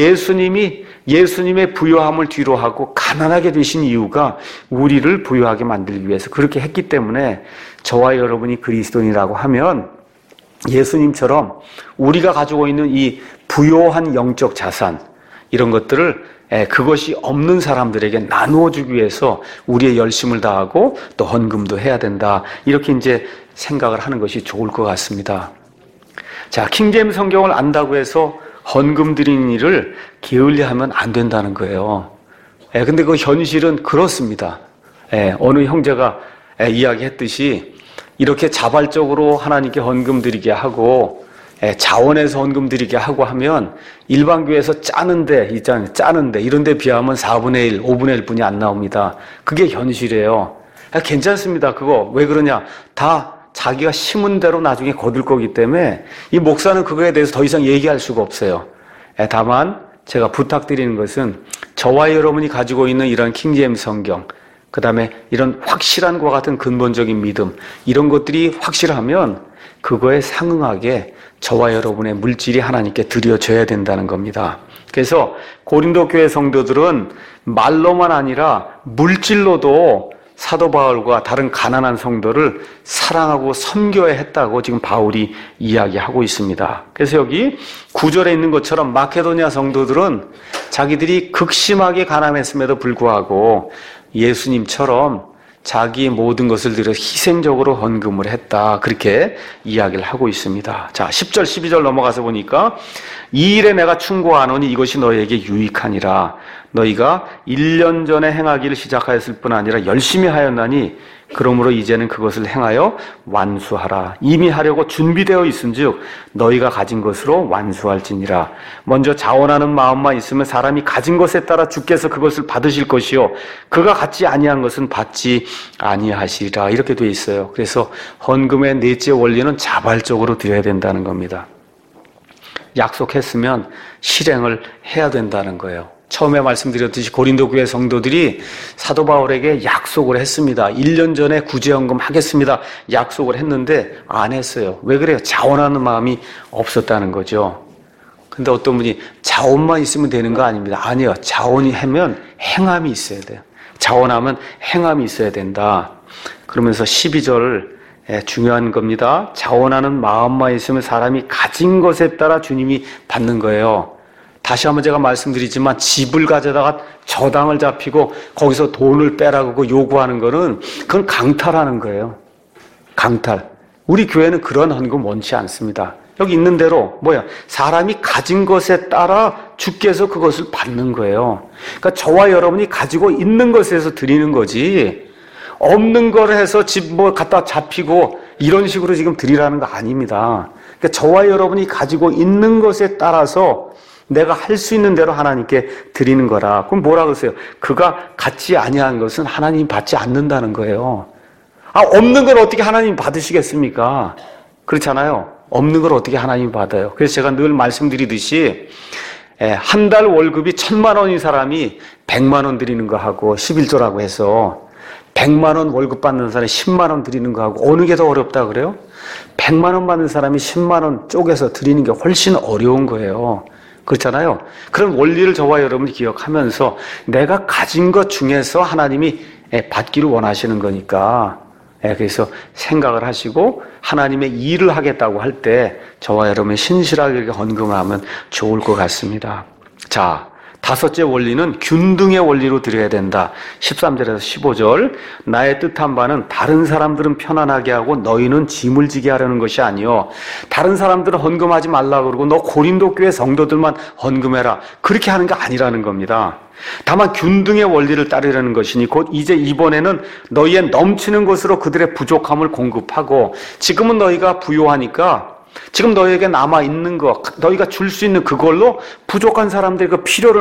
예수님의 부유함을 뒤로 하고 가난하게 되신 이유가 우리를 부유하게 만들기 위해서 그렇게 했기 때문에, 저와 여러분이 그리스도인이라고 하면 예수님처럼 우리가 가지고 있는 이 부요한 영적 자산, 이런 것들을 그것이 없는 사람들에게 나누어 주기 위해서 우리의 열심을 다하고 또 헌금도 해야 된다. 이렇게 이제 생각을 하는 것이 좋을 것 같습니다. 자, 킹제임스 성경을 안다고 해서 헌금 드리는 일을 게을리하면 안 된다는 거예요. 근데 그 현실은 그렇습니다. 어느 형제가 이야기했듯이 이렇게 자발적으로 하나님께 헌금 드리게 하고 자원에서 헌금 드리게 하고 하면 일반 교회에서 짜는데 이런 데 비하면 4분의 1, 5분의 1뿐이 안 나옵니다. 그게 현실이에요. 괜찮습니다. 그거 왜 그러냐? 다 자기가 심은 대로 나중에 거둘 거기 때문에 이 목사는 그거에 대해서 더 이상 얘기할 수가 없어요. 다만 제가 부탁드리는 것은 저와 여러분이 가지고 있는 이런 킹제임스 성경, 그 다음에 이런 확실한 것과 같은 근본적인 믿음, 이런 것들이 확실하면 그거에 상응하게 저와 여러분의 물질이 하나님께 드려져야 된다는 겁니다. 그래서 고린도 교회 성도들은 말로만 아니라 물질로도 사도 바울과 다른 가난한 성도를 사랑하고 섬겨야 했다고 지금 바울이 이야기하고 있습니다. 그래서 여기 9절에 있는 것처럼 마케도니아 성도들은 자기들이 극심하게 가난했음에도 불구하고 예수님처럼 자기 모든 것을 들여 희생적으로 헌금을 했다. 그렇게 이야기를 하고 있습니다. 자, 10절, 12절 넘어가서 보니까 이 일에 내가 충고하노니 이것이 너희에게 유익하니라. 너희가 1년 전에 행하기를 시작하였을 뿐 아니라 열심히 하였나니 그러므로 이제는 그것을 행하여 완수하라. 이미 하려고 준비되어 있은즉 너희가 가진 것으로 완수할지니라. 먼저 자원하는 마음만 있으면 사람이 가진 것에 따라 주께서 그것을 받으실 것이요 그가 갖지 아니한 것은 받지 아니하시리라. 이렇게 돼 있어요. 그래서 헌금의 넷째 원리는 자발적으로 드려야 된다는 겁니다. 약속했으면 실행을 해야 된다는 거예요. 처음에 말씀드렸듯이 고린도 교회 성도들이 사도 바울에게 약속을 했습니다. 1년 전에 구제헌금 하겠습니다. 약속을 했는데 안 했어요. 왜 그래요? 자원하는 마음이 없었다는 거죠. 근데 어떤 분이 자원만 있으면 되는 거 아닙니다. 아니요. 자원이 하면 행함이 있어야 돼요. 자원하면 행함이 있어야 된다. 그러면서 12절 중요한 겁니다. 자원하는 마음만 있으면 사람이 가진 것에 따라 주님이 받는 거예요. 다시 한번 제가 말씀드리지만 집을 가져다가 저당을 잡히고 거기서 돈을 빼라고 요구하는 거는 그건 강탈하는 거예요. 강탈. 우리 교회는 그런 헌금 원치 않습니다. 여기 있는 대로 사람이 가진 것에 따라 주께서 그것을 받는 거예요. 그러니까 저와 여러분이 가지고 있는 것에서 드리는 거지 없는 걸 해서 집 갖다 잡히고 이런 식으로 지금 드리라는 거 아닙니다. 그러니까 저와 여러분이 가지고 있는 것에 따라서 내가 할 수 있는 대로 하나님께 드리는 거라. 그럼 뭐라 그러세요? 그가 갖지 아니한 것은 하나님 받지 않는다는 거예요. 없는 걸 어떻게 하나님 받으시겠습니까? 그렇잖아요. 없는 걸 어떻게 하나님 받아요? 그래서 제가 늘 말씀드리듯이 한 달 월급이 1,000만 원인 사람이 100만 원 드리는 거 하고 11조라고 해서 100만 원 월급 받는 사람이 10만 원 드리는 거 하고 어느 게 더 어렵다 그래요? 100만 원 받는 사람이 10만 원 쪼개서 드리는 게 훨씬 어려운 거예요. 그렇잖아요. 그런 원리를 저와 여러분이 기억하면서 내가 가진 것 중에서 하나님이 받기를 원하시는 거니까 그래서 생각을 하시고 하나님의 일을 하겠다고 할 때 저와 여러분이 신실하게 헌금하면 좋을 것 같습니다. 자, 다섯째 원리는 균등의 원리로 드려야 된다. 13절에서 15절 나의 뜻한 바는 다른 사람들은 편안하게 하고 너희는 짐을 지게 하려는 것이 아니요 다른 사람들은 헌금하지 말라 그러고 너 고린도 교회 성도들만 헌금해라 그렇게 하는 게 아니라는 겁니다. 다만 균등의 원리를 따르려는 것이니 곧 이제 이번에는 너희의 넘치는 것으로 그들의 부족함을 공급하고 지금은 너희가 부요하니까 지금 너희에게 남아있는 거, 너희가 줄 수 있는 그걸로 부족한 사람들의 그 필요를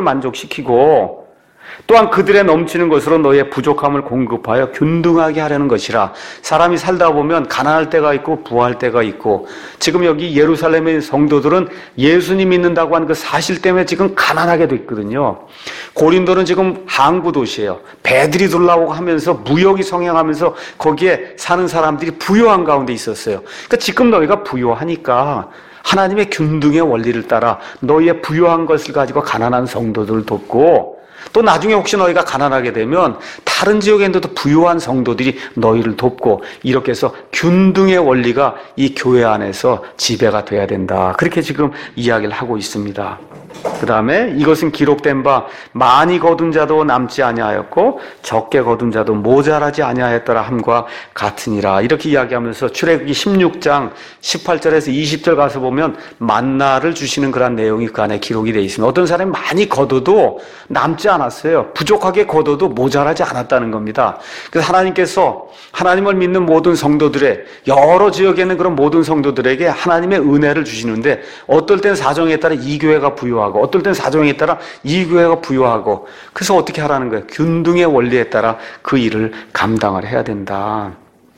만족시키고 또한 그들의 넘치는 것으로 너희의 부족함을 공급하여 균등하게 하려는 것이라. 사람이 살다 보면 가난할 때가 있고 부할 때가 있고 지금 여기 예루살렘의 성도들은 예수님 믿는다고 하는 그 사실 때문에 지금 가난하게 됐거든요. 고린도는 지금 항구 도시예요. 배들이 돌아오고 하면서 무역이 성행하면서 거기에 사는 사람들이 부요한 가운데 있었어요. 그러니까 지금 너희가 부요하니까 하나님의 균등의 원리를 따라 너희의 부요한 것을 가지고 가난한 성도들을 돕고 또 나중에 혹시 너희가 가난하게 되면 다른 지역에 있는데도 부유한 성도들이 너희를 돕고 이렇게 해서 균등의 원리가 이 교회 안에서 지배가 돼야 된다. 그렇게 지금 이야기를 하고 있습니다. 그 다음에 이것은 기록된 바 많이 거둔 자도 남지 아니하였고 적게 거둔 자도 모자라지 아니하였더라 함과 같으니라. 이렇게 이야기하면서 출애굽기 16장 18절에서 20절 가서 보면 만나를 주시는 그런 내용이 그 안에 기록이 되어 있습니다. 어떤 사람이 많이 거둬도 남지 않았어요. 부족하게 거둬도 모자라지 않았다는 겁니다. 그래서 하나님께서 하나님을 믿는 모든 성도들의 여러 지역에 있는 그런 모든 성도들에게 하나님의 은혜를 주시는데 어떨 땐 사정에 따라 이 교회가 부유하고 어떨 땐 사정에 따라 이 교회가 부유하고 그래서 어떻게 하라는 거예요? 균등의 원리에 따라 그 일을 감당을 해야 된다.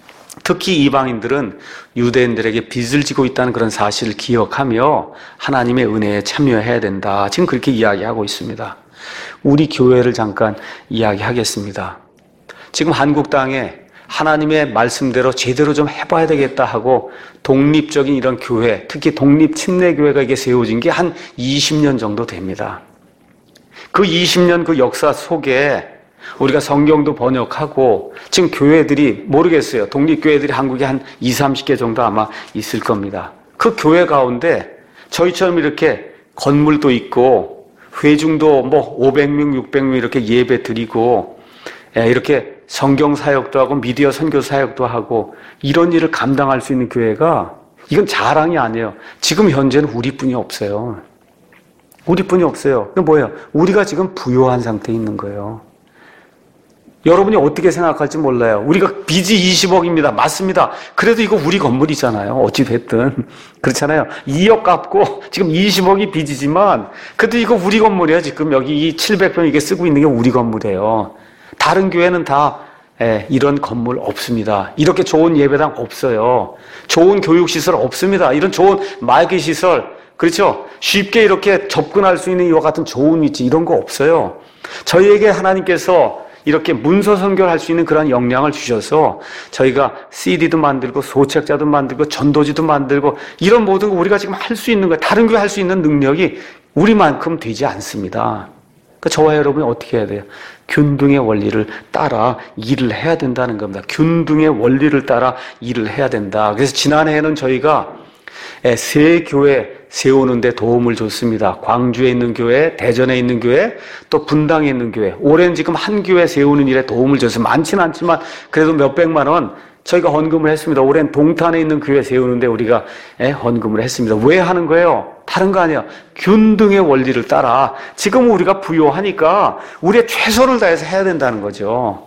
특히 이방인들은 유대인들에게 빚을 지고 있다는 그런 사실을 기억하며 하나님의 은혜에 참여해야 된다. 지금 그렇게 이야기하고 있습니다. 우리 교회를 잠깐 이야기하겠습니다. 지금 한국 땅에 하나님의 말씀대로 제대로 좀 해봐야 되겠다 하고 독립적인 이런 교회, 특히 독립 침례교회가 이게 세워진 게 한 20년 정도 됩니다. 그 20년 그 역사 속에 우리가 성경도 번역하고 지금 교회들이 모르겠어요. 독립교회들이 한국에 한 20, 30개 정도 아마 있을 겁니다. 그 교회 가운데 저희처럼 이렇게 건물도 있고 회중도 뭐 500명, 600명 이렇게 예배 드리고 이렇게 성경 사역도 하고 미디어 선교 사역도 하고 이런 일을 감당할 수 있는 교회가 이건 자랑이 아니에요. 지금 현재는 우리뿐이 없어요. 우리뿐이 없어요. 그게 뭐예요? 우리가 지금 부요한 상태에 있는 거예요. 여러분이 어떻게 생각할지 몰라요. 우리가 빚이 20억입니다. 맞습니다. 그래도 이거 우리 건물이잖아요. 어찌됐든. 그렇잖아요. 2억 갚고 지금 20억이 빚이지만 그래도 이거 우리 건물이에요. 지금 여기 이 700평 이게 쓰고 있는 게 우리 건물이에요. 다른 교회는 다 이런 건물 없습니다. 이렇게 좋은 예배당 없어요. 좋은 교육시설 없습니다. 이런 좋은 마이크시설, 그렇죠? 쉽게 이렇게 접근할 수 있는 이와 같은 좋은 위치 이런 거 없어요. 저희에게 하나님께서 이렇게 문서 선교를 할 수 있는 그런 역량을 주셔서 저희가 CD도 만들고 소책자도 만들고 전도지도 만들고 이런 모든 거 우리가 지금 할 수 있는 거예요. 다른 교회 할 수 있는 능력이 우리만큼 되지 않습니다. 그러니까 저와 여러분이 어떻게 해야 돼요? 균등의 원리를 따라 일을 해야 된다는 겁니다. 균등의 원리를 따라 일을 해야 된다. 그래서 지난해에는 저희가 세 교회 세우는 데 도움을 줬습니다. 광주에 있는 교회, 대전에 있는 교회, 또 분당에 있는 교회. 올해는 지금 한 교회 세우는 일에 도움을 줬어요. 많지는 않지만 그래도 몇백만 원 저희가 헌금을 했습니다. 올해는 동탄에 있는 교회 세우는데 우리가 헌금을 했습니다. 왜 하는 거예요? 다른 거 아니에요. 균등의 원리를 따라 지금 우리가 부요하니까 우리의 최선을 다해서 해야 된다는 거죠.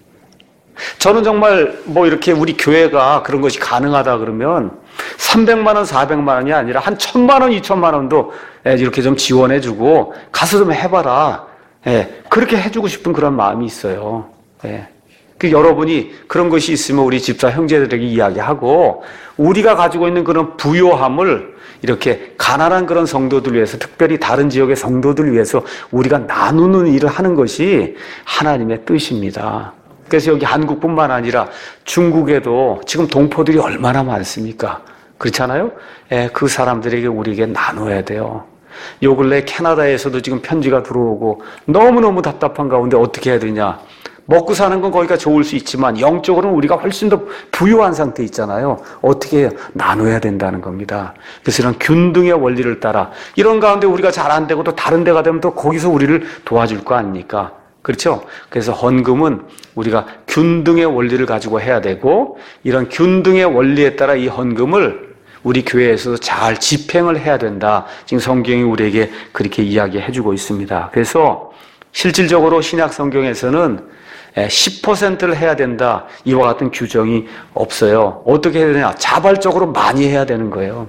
저는 정말 뭐 이렇게 우리 교회가 그런 것이 가능하다 그러면 300만 원, 400만 원이 아니라 한 1000만 원, 2000만 원도 이렇게 좀 지원해주고 가서 좀 해봐라. 그렇게 해주고 싶은 그런 마음이 있어요. 그 여러분이 그런 것이 있으면 우리 집사 형제들에게 이야기하고 우리가 가지고 있는 그런 부요함을 이렇게 가난한 그런 성도들 위해서 특별히 다른 지역의 성도들 위해서 우리가 나누는 일을 하는 것이 하나님의 뜻입니다. 그래서 여기 한국뿐만 아니라 중국에도 지금 동포들이 얼마나 많습니까? 그렇잖아요? 그 사람들에게 우리에게 나눠야 돼요. 요 근래 캐나다에서도 지금 편지가 들어오고 너무너무 답답한 가운데 어떻게 해야 되냐? 먹고 사는 건 거기가 좋을 수 있지만 영적으로는 우리가 훨씬 더 부유한 상태에 있잖아요. 어떻게 해요? 나눠야 된다는 겁니다. 그래서 이런 균등의 원리를 따라 이런 가운데 우리가 잘 안 되고 또 다른 데가 되면 또 거기서 우리를 도와줄 거 아닙니까? 그렇죠? 그래서 헌금은 우리가 균등의 원리를 가지고 해야 되고 이런 균등의 원리에 따라 이 헌금을 우리 교회에서도 잘 집행을 해야 된다. 지금 성경이 우리에게 그렇게 이야기해주고 있습니다. 그래서 실질적으로 신약 성경에서는 10%를 해야 된다. 이와 같은 규정이 없어요. 어떻게 해야 되냐? 자발적으로 많이 해야 되는 거예요.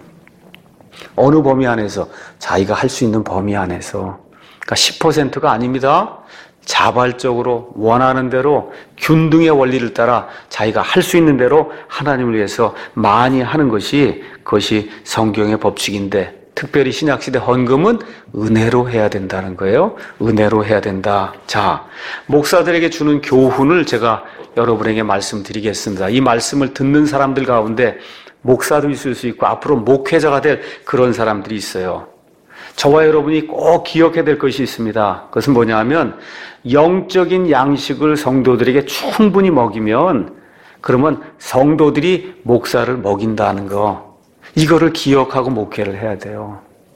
어느 범위 안에서 자기가 할 수 있는 범위 안에서. 그러니까 10%가 아닙니다. 자발적으로 원하는 대로 균등의 원리를 따라 자기가 할 수 있는 대로 하나님을 위해서 많이 하는 것이 그것이 성경의 법칙인데 특별히 신약시대 헌금은 은혜로 해야 된다는 거예요. 은혜로 해야 된다. 자, 목사들에게 주는 교훈을 제가 여러분에게 말씀드리겠습니다. 이 말씀을 듣는 사람들 가운데 목사도 있을 수 있고 앞으로 목회자가 될 그런 사람들이 있어요. 저와 여러분이 꼭 기억해야 될 것이 있습니다. 그것은 뭐냐 하면 영적인 양식을 성도들에게 충분히 먹이면 그러면 성도들이 목사를 먹인다는 거. 이거를 기억하고 목회를 해야 돼요.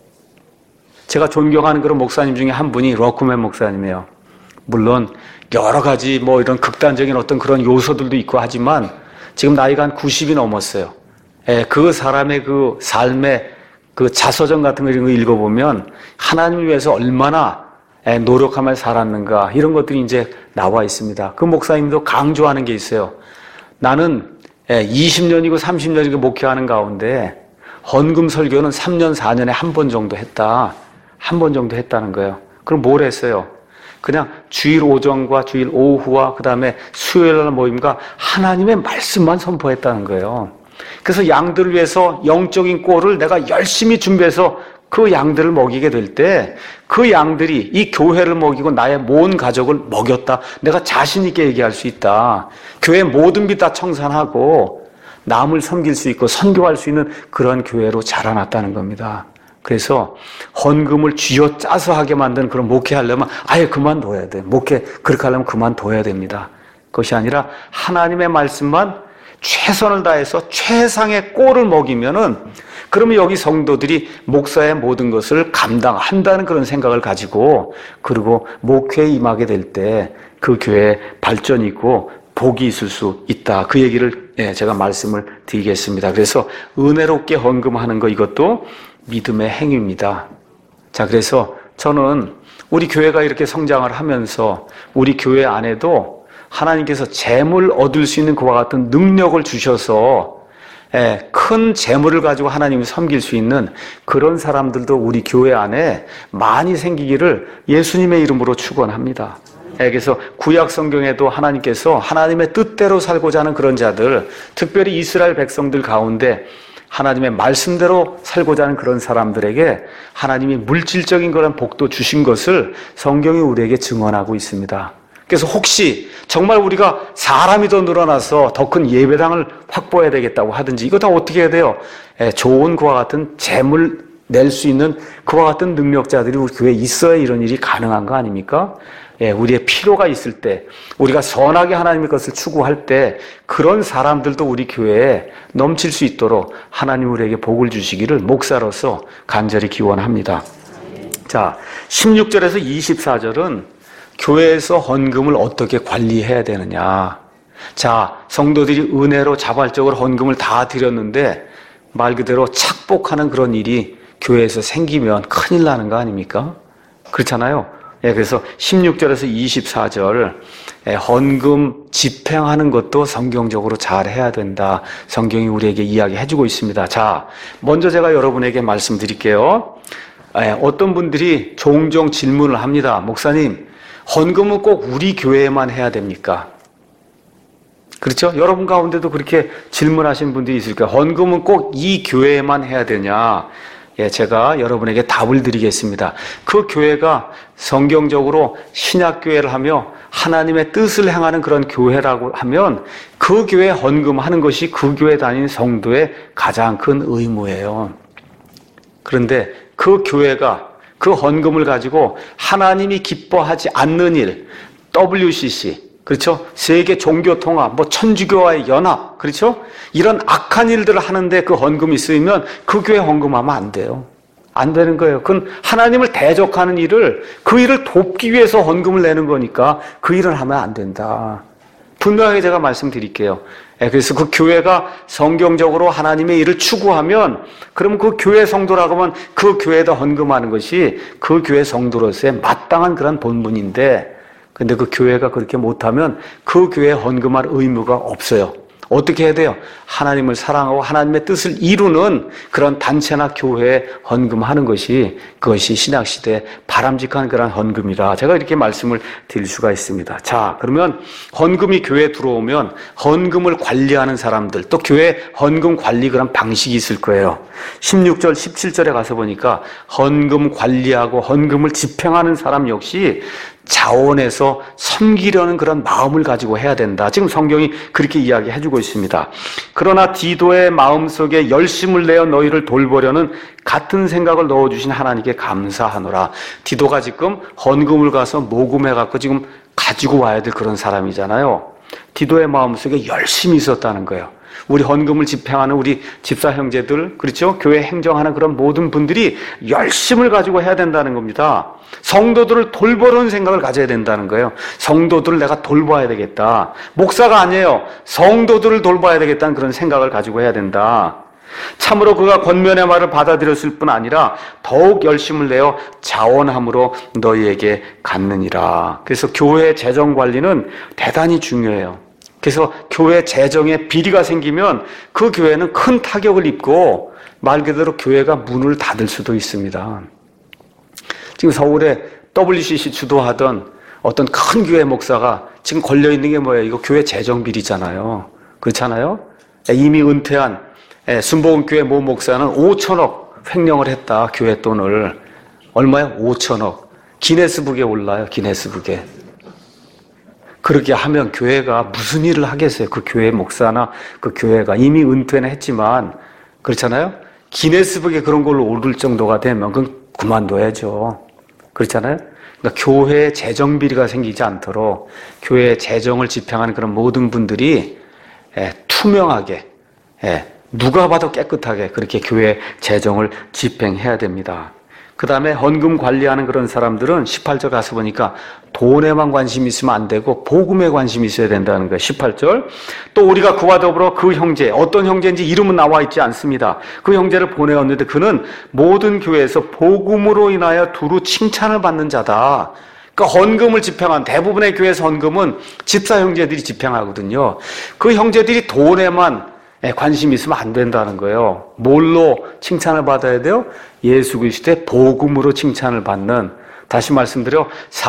제가 존경하는 그런 목사님 중에 한 분이 러크맨 목사님이에요. 물론 여러 가지 뭐 이런 극단적인 어떤 그런 요소들도 있고 하지만 지금 나이가 한 90이 넘었어요. 그 사람의 그 삶의 그 자서전 같은 거 이런 거 읽어보면 하나님을 위해서 얼마나 노력하며 살았는가 이런 것들이 이제 나와 있습니다. 그 목사님도 강조하는 게 있어요. 나는 20년이고 30년이고 목회하는 가운데 헌금 설교는 3년, 4년에 한 번 정도 했다. 한 번 정도 했다는 거예요. 그럼 뭘 했어요? 그냥 주일 오전과 주일 오후와 그 다음에 수요일날 모임과 하나님의 말씀만 선포했다는 거예요. 그래서 양들을 위해서 영적인 꼴을 내가 열심히 준비해서 그 양들을 먹이게 될 때 그 양들이 이 교회를 먹이고 나의 모든 가족을 먹였다. 내가 자신 있게 얘기할 수 있다. 교회 모든 빚 다 청산하고 남을 섬길 수 있고 선교할 수 있는 그런 교회로 자라났다는 겁니다. 그래서 헌금을 쥐어짜서 하게 만드는 그런 목회하려면 아예 그만둬야 돼. 목회 그렇게 하려면 그만둬야 됩니다. 그것이 아니라 하나님의 말씀만 최선을 다해서 최상의 꼴을 먹이면은 그러면 여기 성도들이 목사의 모든 것을 감당한다는 그런 생각을 가지고 그리고 목회에 임하게 될 때 그 교회에 발전이 있고 복이 있을 수 있다. 그 얘기를 제가 말씀을 드리겠습니다. 그래서 은혜롭게 헌금하는 거 이것도 믿음의 행위입니다. 자, 그래서 저는 우리 교회가 이렇게 성장을 하면서 우리 교회 안에도 하나님께서 재물 얻을 수 있는 그와 같은 능력을 주셔서 큰 재물을 가지고 하나님을 섬길 수 있는 그런 사람들도 우리 교회 안에 많이 생기기를 예수님의 이름으로 축원합니다. 그래서 구약 성경에도 하나님께서 하나님의 뜻대로 살고자 하는 그런 자들, 특별히 이스라엘 백성들 가운데 하나님의 말씀대로 살고자 하는 그런 사람들에게 하나님이 물질적인 그런 복도 주신 것을 성경이 우리에게 증언하고 있습니다. 그래서 혹시 정말 우리가 사람이 더 늘어나서 더 큰 예배당을 확보해야 되겠다고 하든지 이거 다 어떻게 해야 돼요? 좋은 그와 같은 재물 낼 수 있는 그와 같은 능력자들이 우리 교회에 있어야 이런 일이 가능한 거 아닙니까? 우리의 필요가 있을 때, 우리가 선하게 하나님의 것을 추구할 때 그런 사람들도 우리 교회에 넘칠 수 있도록 하나님 우리에게 복을 주시기를 목사로서 간절히 기원합니다. 자, 16절에서 24절은 교회에서 헌금을 어떻게 관리해야 되느냐. 자, 성도들이 은혜로 자발적으로 헌금을 다 드렸는데 말 그대로 착복하는 그런 일이 교회에서 생기면 큰일 나는 거 아닙니까? 그렇잖아요. 그래서 16절에서 24절 헌금 집행하는 것도 성경적으로 잘 해야 된다. 성경이 우리에게 이야기해주고 있습니다. 자, 먼저 제가 여러분에게 말씀드릴게요. 어떤 분들이 종종 질문을 합니다. 목사님, 헌금은 꼭 우리 교회에만 해야 됩니까? 그렇죠? 여러분 가운데도 그렇게 질문하신 분들이 있을 거예요. 헌금은 꼭 이 교회에만 해야 되냐? 제가 여러분에게 답을 드리겠습니다. 그 교회가 성경적으로 신약교회를 하며 하나님의 뜻을 행하는 그런 교회라고 하면 그 교회에 헌금하는 것이 그 교회 다니는 성도의 가장 큰 의무예요. 그런데 그 교회가 그 헌금을 가지고 하나님이 기뻐하지 않는 일, WCC, 그렇죠? 세계 종교 통합, 천주교와의 연합, 그렇죠? 이런 악한 일들을 하는데 그 헌금이 쓰이면 그 교회 헌금하면 안 돼요. 안 되는 거예요. 그건 하나님을 대적하는 일을, 그 일을 돕기 위해서 헌금을 내는 거니까 그 일을 하면 안 된다. 분명하게 제가 말씀드릴게요. 그래서 그 교회가 성경적으로 하나님의 일을 추구하면 그러면 그 교회 성도라고 하면 그 교회에다 헌금하는 것이 그 교회 성도로서의 마땅한 그런 본분인데 근데 그 교회가 그렇게 못하면 그 교회에 헌금할 의무가 없어요. 어떻게 해야 돼요? 하나님을 사랑하고 하나님의 뜻을 이루는 그런 단체나 교회에 헌금하는 것이 그것이 신약시대에 바람직한 그런 헌금이라 제가 이렇게 말씀을 드릴 수가 있습니다. 자, 그러면 헌금이 교회에 들어오면 헌금을 관리하는 사람들 또 교회 헌금 관리 그런 방식이 있을 거예요. 16절 17절에 가서 보니까 헌금 관리하고 헌금을 집행하는 사람 역시 자원해서 섬기려는 그런 마음을 가지고 해야 된다. 지금 성경이 그렇게 이야기해주고 있습니다. 그러나 디도의 마음속에 열심을 내어 너희를 돌보려는 같은 생각을 넣어주신 하나님께 감사하노라. 디도가 지금 헌금을 가서 모금해갖고 지금 가지고 와야 될 그런 사람이잖아요. 디도의 마음속에 열심히 있었다는 거예요. 우리 헌금을 집행하는 우리 집사 형제들, 그렇죠? 교회 행정하는 그런 모든 분들이 열심을 가지고 해야 된다는 겁니다. 성도들을 돌보려는 생각을 가져야 된다는 거예요. 성도들을 내가 돌봐야 되겠다. 목사가 아니에요. 성도들을 돌봐야 되겠다는 그런 생각을 가지고 해야 된다. 참으로 그가 권면의 말을 받아들였을 뿐 아니라 더욱 열심을 내어 자원함으로 너희에게 갖느니라. 그래서 교회 재정 관리는 대단히 중요해요. 그래서 교회 재정에 비리가 생기면 그 교회는 큰 타격을 입고 말 그대로 교회가 문을 닫을 수도 있습니다. 지금 서울에 WCC 주도하던 어떤 큰 교회 목사가 지금 걸려있는 게 뭐예요? 이거 교회 재정 비리잖아요. 그렇잖아요? 이미 은퇴한 순복음교회 모 목사는 5천억 횡령을 했다. 교회 돈을. 얼마야? 5천억. 기네스북에 올라요. 기네스북에. 그렇게 하면 교회가 무슨 일을 하겠어요? 그 교회 목사나 그 교회가 이미 은퇴는 했지만, 그렇잖아요? 기네스북에 그런 걸로 오를 정도가 되면 그건 그만둬야죠. 그렇잖아요? 그러니까 교회에 재정 비리가 생기지 않도록 교회의 재정을 집행하는 그런 모든 분들이 투명하게, 누가 봐도 깨끗하게 그렇게 교회 재정을 집행해야 됩니다. 그 다음에 헌금 관리하는 그런 사람들은 18절 가서 보니까 돈에만 관심이 있으면 안 되고 복음에 관심이 있어야 된다는 거예요. 18절. 또 우리가 그와 더불어 그 형제, 어떤 형제인지 이름은 나와 있지 않습니다. 그 형제를 보내었는데 그는 모든 교회에서 복음으로 인하여 두루 칭찬을 받는 자다. 그러니까 헌금을 집행한 대부분의 교회에서 헌금은 집사 형제들이 집행하거든요. 그 형제들이 돈에만 관심이 있으면 안 된다는 거예요. 뭘로 칭찬을 받아야 돼요? 예수 그리스도의 복음으로 칭찬을 받는, 다시 말씀드려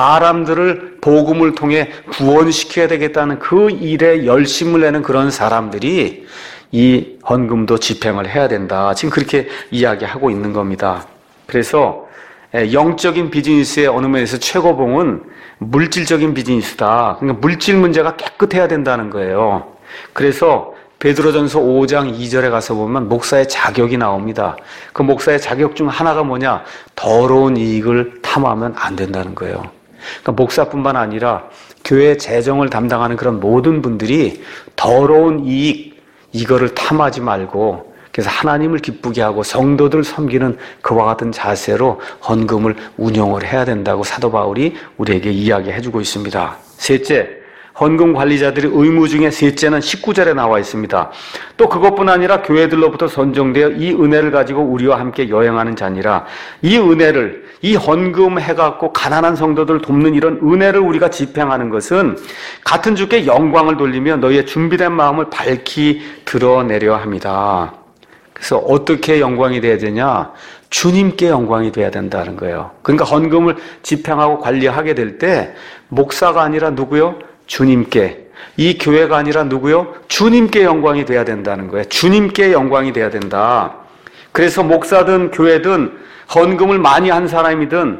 사람들을 복음을 통해 구원시켜야 되겠다는 그 일에 열심을 내는 그런 사람들이 이 헌금도 집행을 해야 된다. 지금 그렇게 이야기하고 있는 겁니다. 그래서 영적인 비즈니스의 어느 면에서 최고봉은 물질적인 비즈니스다. 그러니까 물질 문제가 깨끗해야 된다는 거예요. 그래서 베드로전서 5장 2절에 가서 보면 목사의 자격이 나옵니다. 그 목사의 자격 중 하나가 뭐냐? 더러운 이익을 탐하면 안 된다는 거예요. 그러니까 목사뿐만 아니라 교회 재정을 담당하는 그런 모든 분들이 더러운 이익, 이거를 탐하지 말고, 그래서 하나님을 기쁘게 하고 성도들 섬기는 그와 같은 자세로 헌금을 운용을 해야 된다고 사도 바울이 우리에게 이야기해 주고 있습니다. 셋째, 헌금 관리자들의 의무 중에 셋째는 19절에 나와 있습니다. 또 그것뿐 아니라 교회들로부터 선정되어 이 은혜를 가지고 우리와 함께 여행하는 자니라. 이 은혜를, 이 헌금 해갖고 가난한 성도들 돕는 이런 은혜를 우리가 집행하는 것은 같은 주께 영광을 돌리며 너희의 준비된 마음을 밝히 드러내려 합니다. 그래서 어떻게 영광이 돼야 되냐? 주님께 영광이 돼야 된다는 거예요. 그러니까 헌금을 집행하고 관리하게 될 때 목사가 아니라 누구요? 주님께. 이 교회가 아니라 누구요? 주님께 영광이 돼야 된다는 거예요. 주님께 영광이 돼야 된다. 그래서 목사든 교회든 헌금을 많이 한 사람이든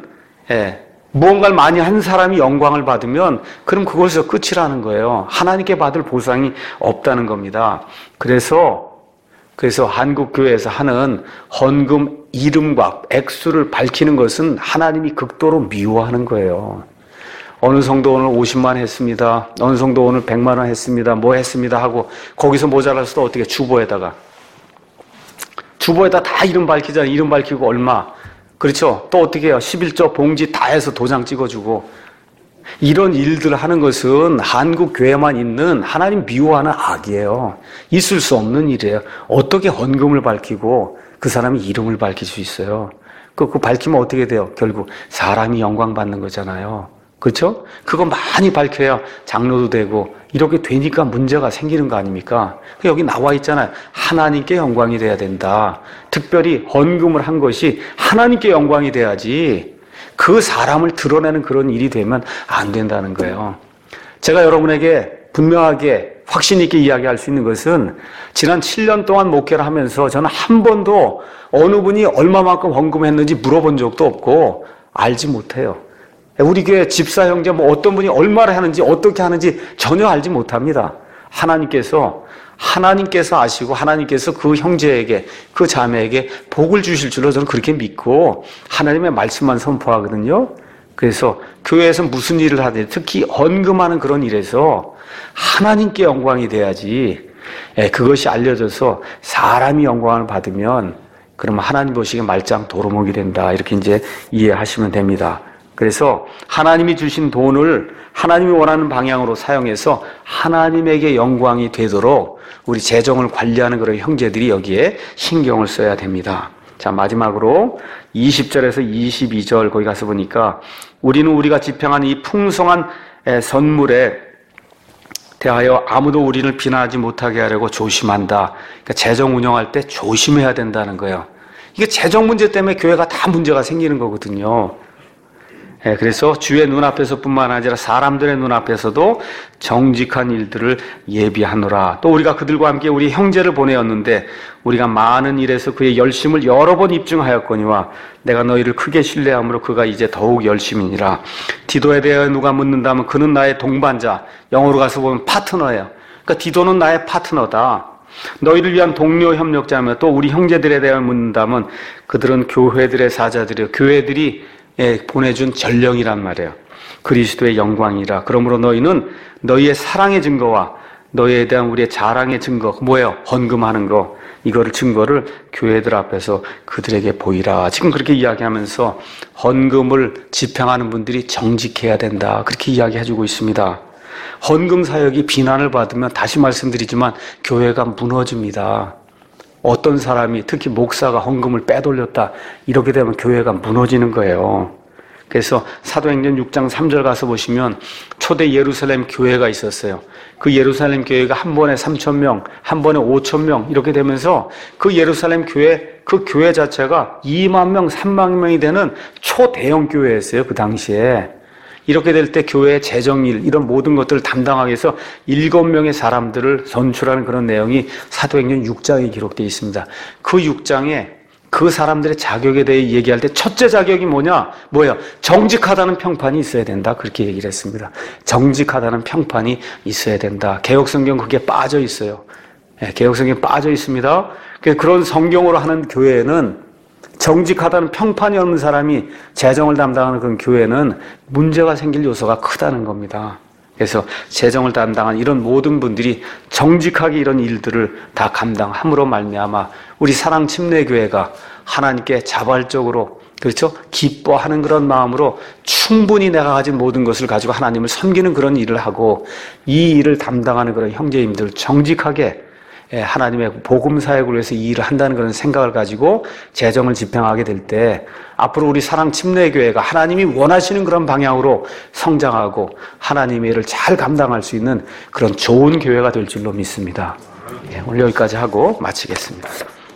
무언가를 많이 한 사람이 영광을 받으면 그럼 그것에서 끝이라는 거예요. 하나님께 받을 보상이 없다는 겁니다. 그래서 한국교회에서 하는 헌금 이름과 액수를 밝히는 것은 하나님이 극도로 미워하는 거예요. 어느 성도 오늘 50만 했습니다. 어느 성도 오늘 100만 원 했습니다. 뭐 했습니다 하고 거기서 모자라서 또 어떻게 주보에다 다 이름 밝히잖아요. 이름 밝히고 얼마. 그렇죠? 또 어떻게 해요? 11조 봉지 다 해서 도장 찍어주고. 이런 일들을 하는 것은 한국 교회만 있는 하나님 미워하는 악이에요. 있을 수 없는 일이에요. 어떻게 헌금을 밝히고 그 사람이 이름을 밝힐 수 있어요? 그 밝히면 어떻게 돼요? 결국 사람이 영광 받는 거잖아요. 그렇죠? 그거 많이 밝혀야 장로도 되고 이렇게 되니까 문제가 생기는 거 아닙니까? 여기 나와 있잖아요. 하나님께 영광이 돼야 된다. 특별히 헌금을 한 것이 하나님께 영광이 돼야지 그 사람을 드러내는 그런 일이 되면 안 된다는 거예요. 제가 여러분에게 분명하게 확신 있게 이야기할 수 있는 것은 지난 7년 동안 목회를 하면서 저는 한 번도 어느 분이 얼마만큼 헌금했는지 물어본 적도 없고 알지 못해요. 우리 교회 집사 형제 뭐 어떤 분이 얼마를 하는지 어떻게 하는지 전혀 알지 못합니다. 하나님께서 아시고 하나님께서 그 형제에게 그 자매에게 복을 주실 줄로 저는 그렇게 믿고 하나님의 말씀만 선포하거든요. 그래서 교회에서 무슨 일을 하든 특히 헌금하는 그런 일에서 하나님께 영광이 돼야지 그것이 알려져서 사람이 영광을 받으면 그러면 하나님 보시기에 말짱 도루묵이 된다. 이렇게 이제 이해하시면 됩니다. 그래서 하나님이 주신 돈을 하나님이 원하는 방향으로 사용해서 하나님에게 영광이 되도록 우리 재정을 관리하는 그런 형제들이 여기에 신경을 써야 됩니다. 자, 마지막으로 20절에서 22절 거기 가서 보니까 우리는 우리가 집행한 이 풍성한 선물에 대하여 아무도 우리를 비난하지 못하게 하려고 조심한다. 그러니까 재정 운영할 때 조심해야 된다는 거예요. 이게 재정 문제 때문에 교회가 다 문제가 생기는 거거든요. 그래서 주의 눈앞에서뿐만 아니라 사람들의 눈앞에서도 정직한 일들을 예비하노라. 또 우리가 그들과 함께 우리 형제를 보내었는데 우리가 많은 일에서 그의 열심을 여러 번 입증하였거니와 내가 너희를 크게 신뢰함으로 그가 이제 더욱 열심이니라. 디도에 대하여 누가 묻는다면 그는 나의 동반자, 영어로 가서 보면 파트너예요. 그러니까 디도는 나의 파트너다. 너희를 위한 동료 협력자며 또 우리 형제들에 대하여 묻는다면 그들은 교회들의 사자들이요 교회들이 보내준 전령이란 말이에요. 그리스도의 영광이라. 그러므로 너희는 너희의 사랑의 증거와 너희에 대한 우리의 자랑의 증거, 뭐예요? 헌금하는 거, 이거를 증거를 교회들 앞에서 그들에게 보이라. 지금 그렇게 이야기하면서 헌금을 집행하는 분들이 정직해야 된다, 그렇게 이야기해주고 있습니다. 헌금 사역이 비난을 받으면 다시 말씀드리지만 교회가 무너집니다. 어떤 사람이, 특히 목사가 헌금을 빼돌렸다, 이렇게 되면 교회가 무너지는 거예요. 그래서 사도행전 6장 3절 가서 보시면 초대 예루살렘 교회가 있었어요. 그 예루살렘 교회가 한 번에 3,000명, 한 번에 5,000명 이렇게 되면서 그 예루살렘 교회, 그 교회 자체가 2만 명, 3만 명이 되는 초대형 교회였어요, 그 당시에. 이렇게 될 때 교회의 재정일, 이런 모든 것들을 담당하기 위해서 7명의 사람들을 선출하는 그런 내용이 사도행전 6장에 기록되어 있습니다. 그 6장에 그 사람들의 자격에 대해 얘기할 때 첫째 자격이 뭐냐? 뭐예요? 정직하다는 평판이 있어야 된다, 그렇게 얘기를 했습니다. 정직하다는 평판이 있어야 된다. 개혁성경 그게 빠져 있어요. 개혁성경에 빠져 있습니다. 그런 성경으로 하는 교회는, 정직하다는 평판이 없는 사람이 재정을 담당하는 그런 교회는 문제가 생길 요소가 크다는 겁니다. 그래서 재정을 담당한 이런 모든 분들이 정직하게 이런 일들을 다 감당함으로 말미암아 우리 사랑 침례교회가 하나님께 자발적으로, 그렇죠? 기뻐하는 그런 마음으로 충분히 내가 가진 모든 것을 가지고 하나님을 섬기는 그런 일을 하고, 이 일을 담당하는 그런 형제님들 정직하게 하나님의 복음 사역을 위해서 이 일을 한다는 그런 생각을 가지고 재정을 집행하게 될 때 앞으로 우리 사랑 침례교회가 하나님이 원하시는 그런 방향으로 성장하고 하나님의 일을 잘 감당할 수 있는 그런 좋은 교회가 될 줄로 믿습니다. 오늘 여기까지 하고 마치겠습니다.